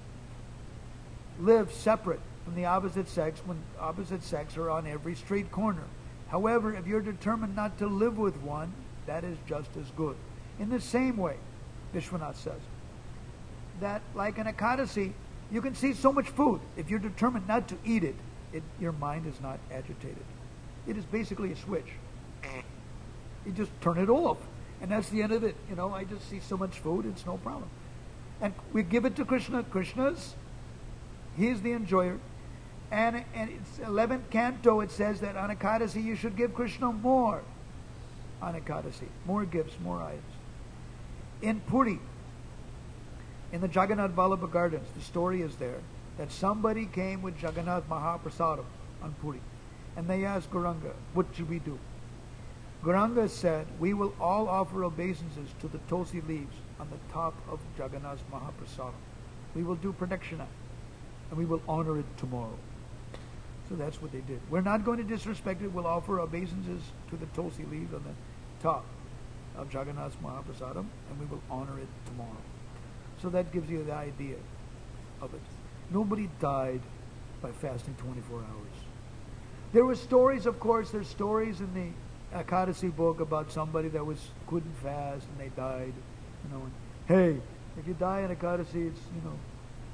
live separate from the opposite sex when opposite sex are on every street corner. However, if you're determined not to live with one, that is just as good. In the same way, Vishwanath says, that like an Ekadasi, you can see so much food. If you're determined not to eat it, it, your mind is not agitated. It is basically a switch. You just turn it off, and that's the end of it. You know, I just see so much food, it's no problem. And we give it to Krishna. Krishna's, he's the enjoyer. And, and it's eleventh Canto, it says that on Ekadasi you should give Krishna more. On Ekadasi, more gifts, more items. In Puri, in the Jagannath Vallabha Gardens, the story is there that somebody came with Jagannath Mahaprasadam on Puri, and they asked Gauranga, what should we do? Gauranga said, we will all offer obeisances to the tulsi leaves on the top of Jagannath Mahaprasadam. We will do pradakshina, and we will honor it tomorrow. So that's what they did. We're not going to disrespect it. We'll offer obeisances to the tulsi leaves on the top of Jagannath Mahaprasadam, and we will honor it tomorrow. So that gives you the idea of it. Nobody died by fasting twenty-four hours. There were stories, of course, there's stories in the Ekadasi book about somebody that was couldn't fast and they died. You know, and, hey, if you die in Ekadasi, it's, you know,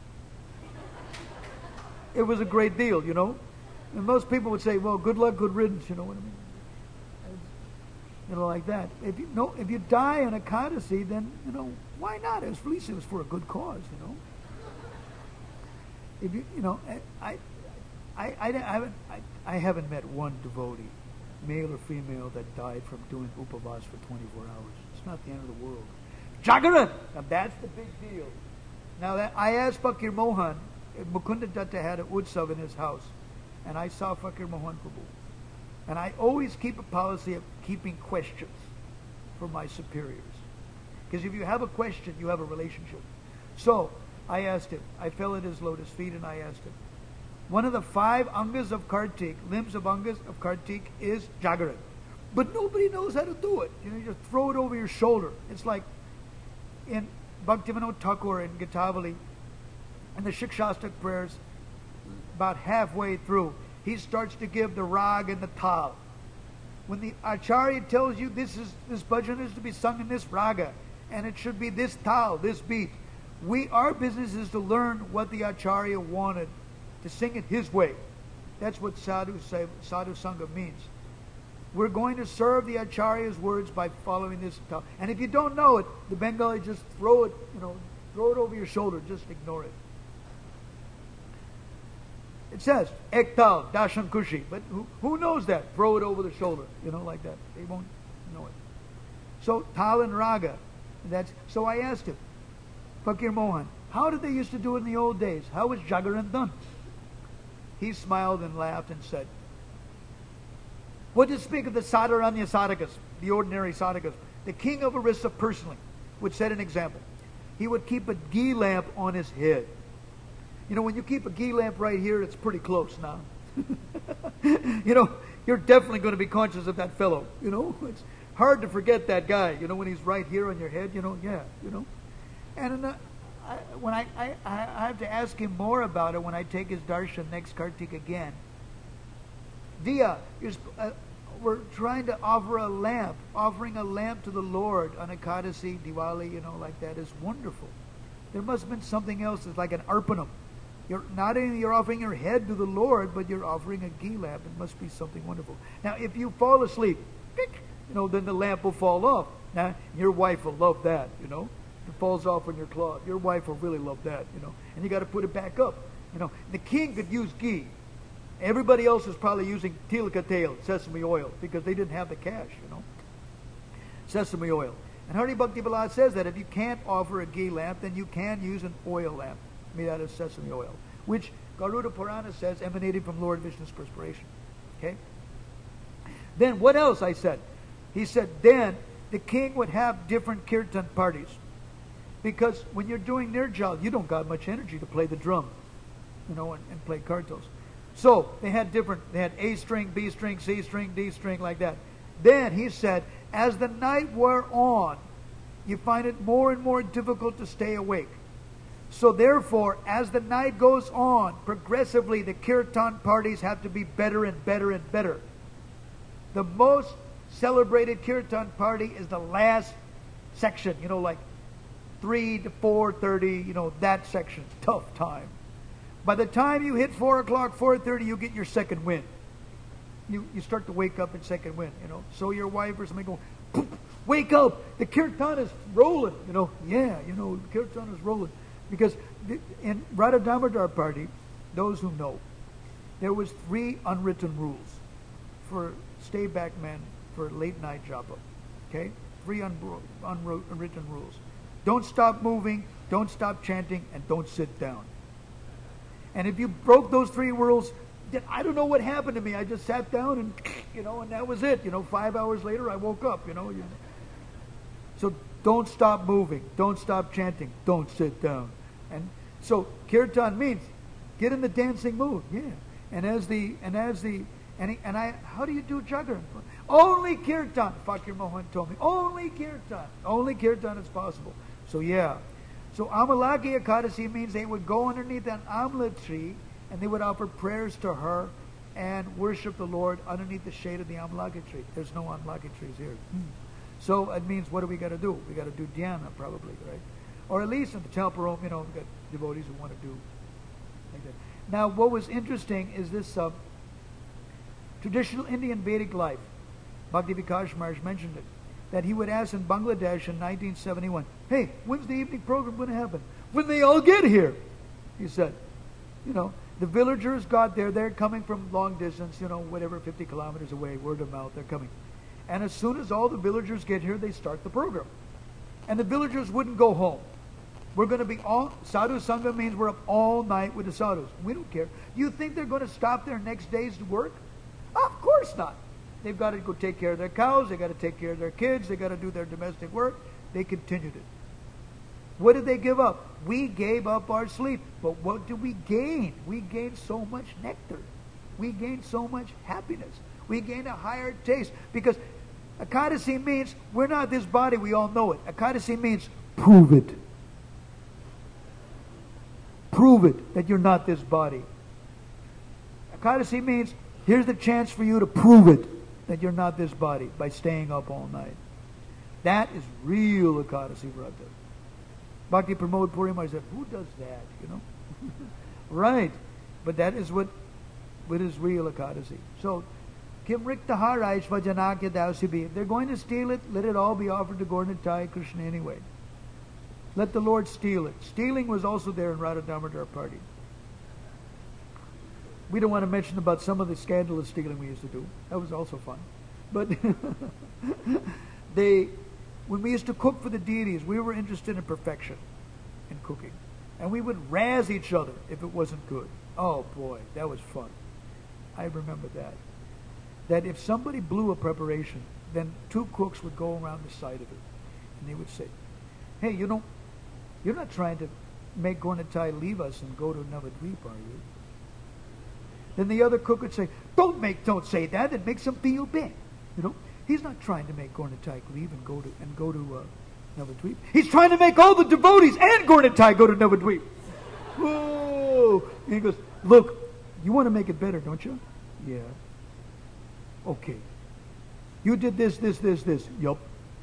it was a great deal, you know. And most people would say, well, good luck, good riddance, you know what I mean? You know, like that. If you know, if you die in Ekadasi, then, you know, why not? At least it was for a good cause, you know. If you, you know, I, I, I, I haven't, I, I haven't met one devotee, male or female, that died from doing upavas for twenty-four hours. It's not the end of the world. Jagaran! Now that's the big deal. Now that I asked Fakir Mohan, Mukunda Datta had an utsav in his house, and I saw Fakir Mohan Prabhu. And I always keep a policy of keeping questions for my superiors. Because if you have a question, you have a relationship. So, I asked him, I fell at his lotus feet and I asked him, one of the five angas of Kartik, limbs of angas of Kartik, is Jagaran. But nobody knows how to do it. You know, you just throw it over your shoulder. It's like in Bhaktivinoda Thakur in Gitavali, in the Shikshastak prayers, about halfway through, he starts to give the rag and the tal. When the Acharya tells you this is this bhajan is to be sung in this raga, and it should be this tal, this beat, we our business is to learn what the Acharya wanted, to sing it his way. That's what sadhu sadhu sangha means. We're going to serve the Acharya's words by following this tal. And if you don't know it, the Bengali just throw it, you know, throw it over your shoulder, just ignore it. It says, Ektal, Dashan Kushi. But who, who knows that? Throw it over the shoulder, you know, like that. They won't know it. So, Tal and Raga. That's, so I asked him, Fakir Mohan, how did they used to do it in the old days? How was Jagaran done? He smiled and laughed and said, what to speak of the Sadaranya Sadhakas, the ordinary Sadhakas? The king of Orissa personally would set an example. He would keep a ghee lamp on his head. You know, when you keep a ghee lamp right here, it's pretty close now. You know, you're definitely going to be conscious of that fellow. You know, it's hard to forget that guy, you know, when he's right here on your head, you know, yeah, you know. And in the, I, when I, I, I have to ask him more about it when I take his darshan next Kartik again. Dia, uh, we're trying to offer a lamp. Offering a lamp to the Lord on Ekadasi, Diwali, you know, like that is wonderful. There must have been something else. It's like an arpanam. You're not only you're offering your head to the Lord, but you're offering a ghee lamp. It must be something wonderful. Now, if you fall asleep, you know, then the lamp will fall off. Now, your wife will love that, you know. If it falls off on your cloth, your wife will really love that, you know. And you got to put it back up, you know. The king could use ghee. Everybody else is probably using tilka tail, sesame oil, because they didn't have the cash, you know. Sesame oil. And Hari Bhakti Prahlad says that if you can't offer a ghee lamp, then you can use an oil lamp made out of sesame oil, which Garuda Purana says emanated from Lord Vishnu's perspiration. Okay? Then what else I said? He said then the king would have different kirtan parties. Because when you're doing nirjal, you don't got much energy to play the drum, you know, and, and play kartos. So they had different, they had A string, B string, C string, D string, like that. Then he said, as the night wore on, you find it more and more difficult to stay awake. So therefore, as the night goes on, progressively the kirtan parties have to be better and better and better. The most celebrated kirtan party is the last section, you know, like three to four thirty, you know, that section. Tough time. By the time you hit four o'clock, four thirty, you get your second wind. You you start to wake up in second wind, you know. So your wife or something go, wake up! The kirtan is rolling, you know. Yeah, you know, the kirtan is rolling. Because in Radha Damodar party, those who know, there was three unwritten rules for stay back men for late night japa. Okay? Three unbro- unwritten rules. Don't stop moving, don't stop chanting, and don't sit down. And if you broke those three rules, then I don't know what happened to me. I just sat down and, you know, and that was it. You know, five hours later I woke up, you know. You know. So don't stop moving, don't stop chanting, don't sit down. And so kirtan means get in the dancing mood, yeah. And as the and as the and he, and I how do you do jagran? Only kirtan. Fakir Mohan told me only kirtan. Only kirtan is possible. So yeah. So Amalaki Ekadasi means they would go underneath an amla tree and they would offer prayers to her and worship the Lord underneath the shade of the Amalaki tree. There's no Amalaki trees here. Hmm. So it means what do we got to do? We got to do dhyana probably, right? Or at least in the Talparom, you know, we've got devotees who want to do like that. Now, what was interesting is this uh, traditional Indian Vedic life. Bhakti Vikas Maharaj mentioned it. That he would ask in Bangladesh in nineteen seventy-one, hey, when's the evening program going to happen? When they all get here, he said. You know, the villagers got there. They're coming from long distance, you know, whatever, fifty kilometers away, word of mouth, they're coming. And as soon as all the villagers get here, they start the program. And the villagers wouldn't go home. We're going to be all, sadhu sangha means we're up all night with the sadhus. We don't care. You think they're going to stop their next day's work? Of course not. They've got to go take care of their cows. They've got to take care of their kids. They've got to do their domestic work. They continued it. What did they give up? We gave up our sleep. But what did we gain? We gained so much nectar. We gained so much happiness. We gained a higher taste. Because Ekadasi means we're not this body. We all know it. Ekadasi means prove it. Prove it that you're not this body. Ekadasi means here's the chance for you to prove it that you're not this body by staying up all night. That is real Ekadasi Vrata. Bhakti Pramod Puri Maharaj said, who does that, you know? Right. But that is what, what is real Ekadasi. So, Kim Riktaharaj Vajanakya Dausibi. If they're going to steal it, let it all be offered to Gaura Krishna anyway. Let the Lord steal it. Stealing was also there in Radha Damodar party. We don't want to mention about some of the scandalous stealing we used to do. That was also fun. But they, when we used to cook for the deities, we were interested in perfection in cooking. And we would razz each other if it wasn't good. Oh boy, that was fun. I remember that. That if somebody blew a preparation, then two cooks would go around the side of it. And they would say, hey, you know, you're not trying to make Gaura leave us and go to Navadvip, are you? Then the other cook would say, don't make, don't say that. It makes him feel bad. You know, he's not trying to make Gaura leave and go to and go to uh, Navadvip. He's trying to make all the devotees and Gaura go to Navadvip. Whoa! And he goes, look, you want to make it better, don't you? Yeah. Okay. You did this, this, this, this. Yup.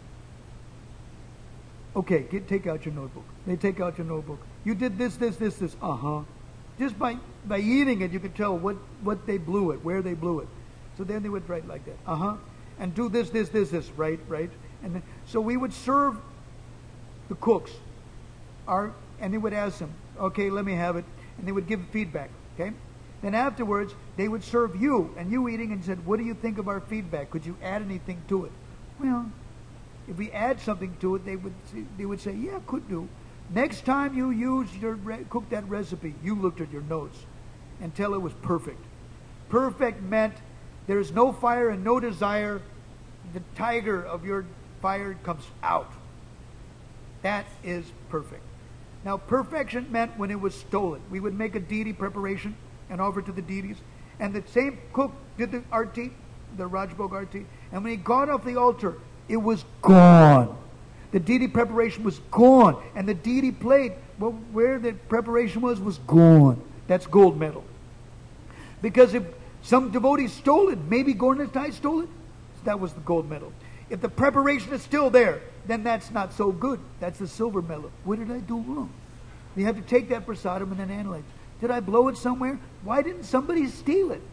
Okay, get, take out your notebook. They take out your notebook. You did this, this, this, this. Uh-huh. Just by, by eating it, you could tell what, what they blew it, where they blew it. So then they would write like that. Uh-huh. And do this, this, this, this. Right, right. And then, so we would serve the cooks. Our, and they would ask them, okay, let me have it. And they would give feedback. Okay? Then afterwards, they would serve you. And you eating and said, what do you think of our feedback? Could you add anything to it? Well, if we add something to it, they would they would say, yeah, could do. Next time you use your re- cook that recipe, you looked at your notes until it was perfect. Perfect meant there is no fire and no desire. The tiger of your fire comes out. That is perfect. Now, perfection meant when it was stolen. We would make a deity preparation and offer to the deities. And the same cook did the arti, the Rajbhog arti. And when he got off the altar, it was gone. The deity preparation was gone. And the deity plate, well, where the preparation was, was gone. That's gold medal. Because if some devotee stole it, maybe Gaura stole it, that was the gold medal. If the preparation is still there, then that's not so good. That's the silver medal. What did I do wrong? You have to take that prasadam and then analyze. Did I blow it somewhere? Why didn't somebody steal it?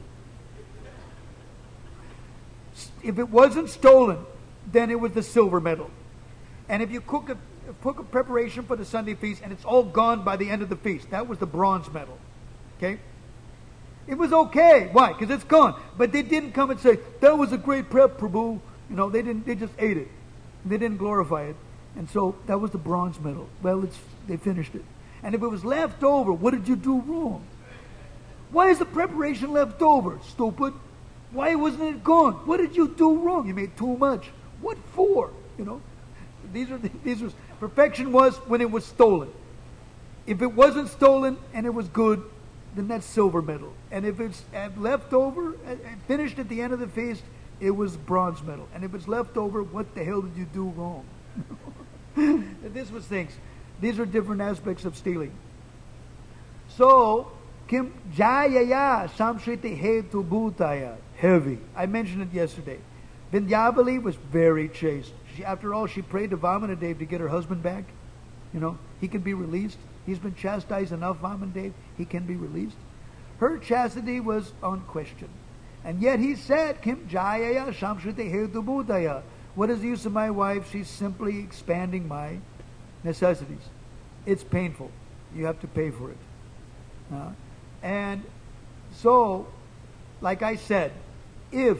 If it wasn't stolen, then it was the silver medal. And if you cook a, cook a preparation for the Sunday feast and it's all gone by the end of the feast, that was the bronze medal. Okay? It was okay. Why? Because it's gone. But they didn't come and say, that was a great prep, Prabhu. You know, they didn't. They just ate it. They didn't glorify it. And so that was the bronze medal. Well, it's they finished it. And if it was left over, what did you do wrong? Why is the preparation left over? Stupid. Why wasn't it gone? What did you do wrong? You made too much. What for? You know, these are these was perfection was when it was stolen. If it wasn't stolen and it was good, then that's silver medal. And if it's left over and finished at the end of the feast, it was bronze medal. And if it's left over, what the hell did you do wrong? This was things. These are different aspects of stealing. So, Kim Jayaya Samshriti Hetu Bhutaya. Heavy. I mentioned it yesterday. Vindhyavali was very chaste. She, after all, she prayed to Vamanadev to get her husband back. You know, he can be released. He's been chastised enough, Vamanadev. He can be released. Her chastity was unquestioned. And yet he said, Kim Jayaya Shamshriti Hetu Bhutaya. What is the use of my wife? She's simply expanding my necessities. It's painful. You have to pay for it. Uh, and so, like I said, if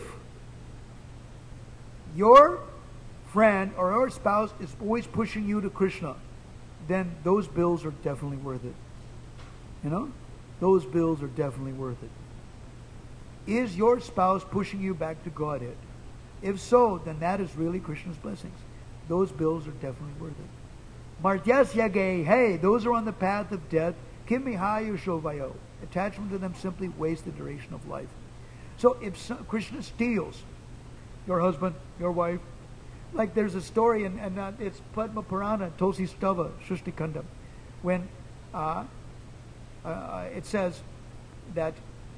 your friend or your spouse is always pushing you to Krishna, then those bills are definitely worth it. You know? Those bills are definitely worth it. Is your spouse pushing you back to Godhead? If so, then that is really Krishna's blessings. Those bills are definitely worth it. Martyasya ge, hey, those are on the path of death. Kim mihayu shovayo. Attachment to them simply wastes the duration of life. So if so, Krishna steals your husband, your wife, like there's a story, and, and uh, it's Padma Purana, Tulsi Stava, Shrishti Kandam, when uh, uh, it says that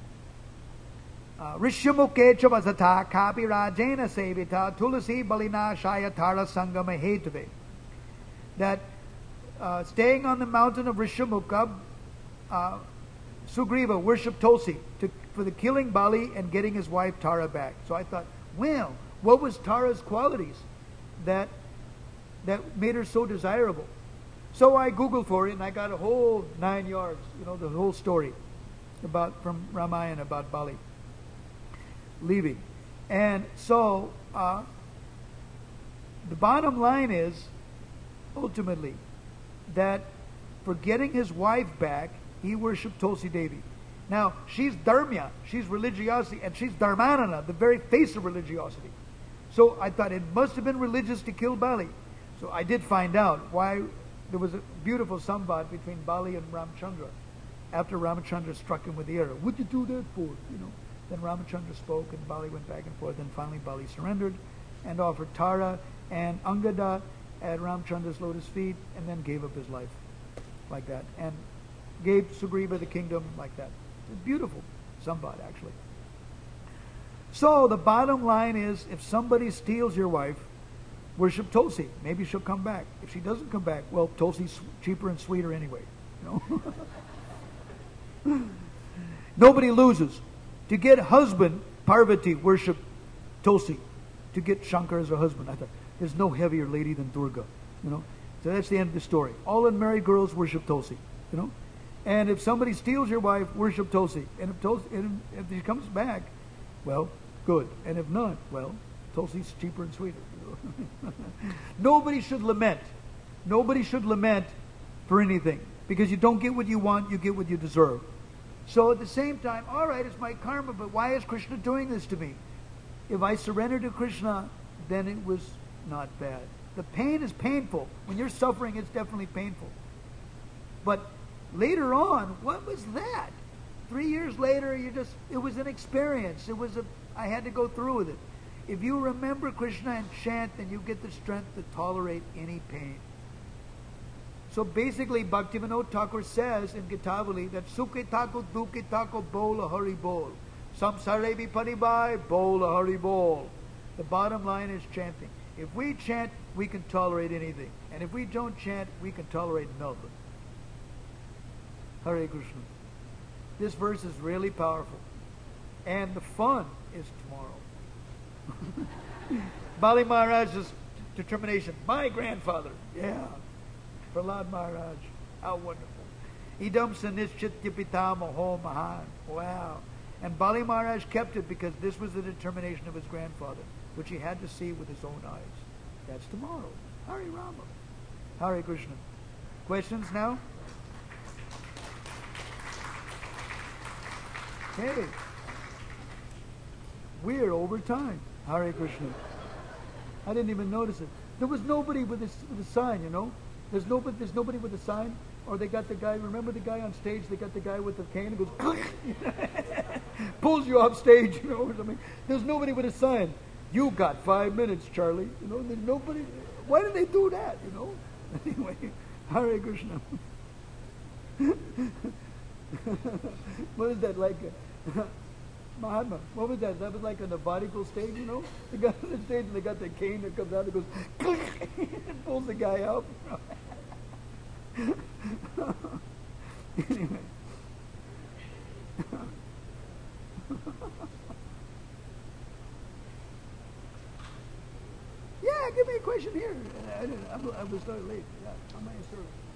Rishyamukhe chavasatha kapi rajena sevita tulasi balina shayatara sangama hetave. That uh, staying on the mountain of Rishyamukha, uh, Sugriva worshipped Tulsi to, for the killing Bali and getting his wife Tara back. So I thought, well, what was Tara's qualities that that made her so desirable? So I Googled for it and I got a whole nine yards, you know, the whole story about from Ramayana about Bali leaving. And so uh, the bottom line is ultimately that for getting his wife back, he worshipped Tulsi Devi. Now, she's dharmya, she's religiosity, and she's dharmanana, the very face of religiosity. So I thought it must have been religious to kill Bali. So I did find out why there was a beautiful samvad between Bali and Ramchandra after Ramachandra struck him with the arrow. What'd you do that for? You know. Then Ramachandra spoke and Bali went back and forth, and finally Bali surrendered and offered Tara and Angada at Ramachandra's lotus feet, and then gave up his life like that, and gave Sugriva the kingdom like that. It's beautiful samvad, actually. So the bottom line is, if somebody steals your wife, worship Tulsi. Maybe she'll come back. If she doesn't come back, well, Tulsi's cheaper and sweeter anyway. You know? Nobody loses. To get husband, Parvati worship Tulsi. To get Shankar as her husband, I thought, there's no heavier lady than Durga. You know? So that's the end of the story. All unmarried girls worship Tulsi. You know? And if somebody steals your wife, worship Tulsi. And if Tulsi, and if she comes back, well, good. And if not, well, Tulsi's cheaper and sweeter. You know? Nobody should lament. Nobody should lament for anything. Because you don't get what you want, you get what you deserve. So at the same time, all right, it's my karma, but why is Krishna doing this to me? If I surrender to Krishna, then it was not bad. The pain is painful. When you're suffering, it's definitely painful. But later on, what was that? Three years later, you just, it was an experience. It was a, I had to go through with it. If you remember Krishna and chant, then you get the strength to tolerate any pain. So basically, Bhaktivinoda Thakur says in Gitavali that Sukhe Thakur Dukhe Thakur Bola Hari Bol. Samsare vi Paribai Bola Hari Bol. The bottom line is chanting. If we chant, we can tolerate anything. And if we don't chant, we can tolerate nothing. Hare Krishna. This verse is really powerful. And the fun is tomorrow. Bali Maharaj's determination. My grandfather. Yeah. Prahlad Maharaj. How wonderful. Idam Sanishchitya Pitamaho Mahan. Wow. And Bali Maharaj kept it because this was the determination of his grandfather, which he had to see with his own eyes. That's tomorrow. Hare Rama. Hare Krishna. Questions now? Okay. We're over time. Hare Krishna. I didn't even notice it. There was nobody with a, with a sign, you know. There's nobody, there's nobody with a sign. Or they got the guy, remember the guy on stage? They got the guy with the cane and goes, pulls you off stage, you know, or something. There's nobody with a sign. You got five minutes, Charlie. You know, there's nobody. Why did they do that, you know? Anyway, Hare Krishna. What is that like? A, Mahatma, what was that? That was like on the nautical stage, you know? They got on the stage and they got the cane that comes out and goes, and pulls the guy out. Anyway. Yeah, give me a question here. I, I, I was started late. Yeah, I'm not sure.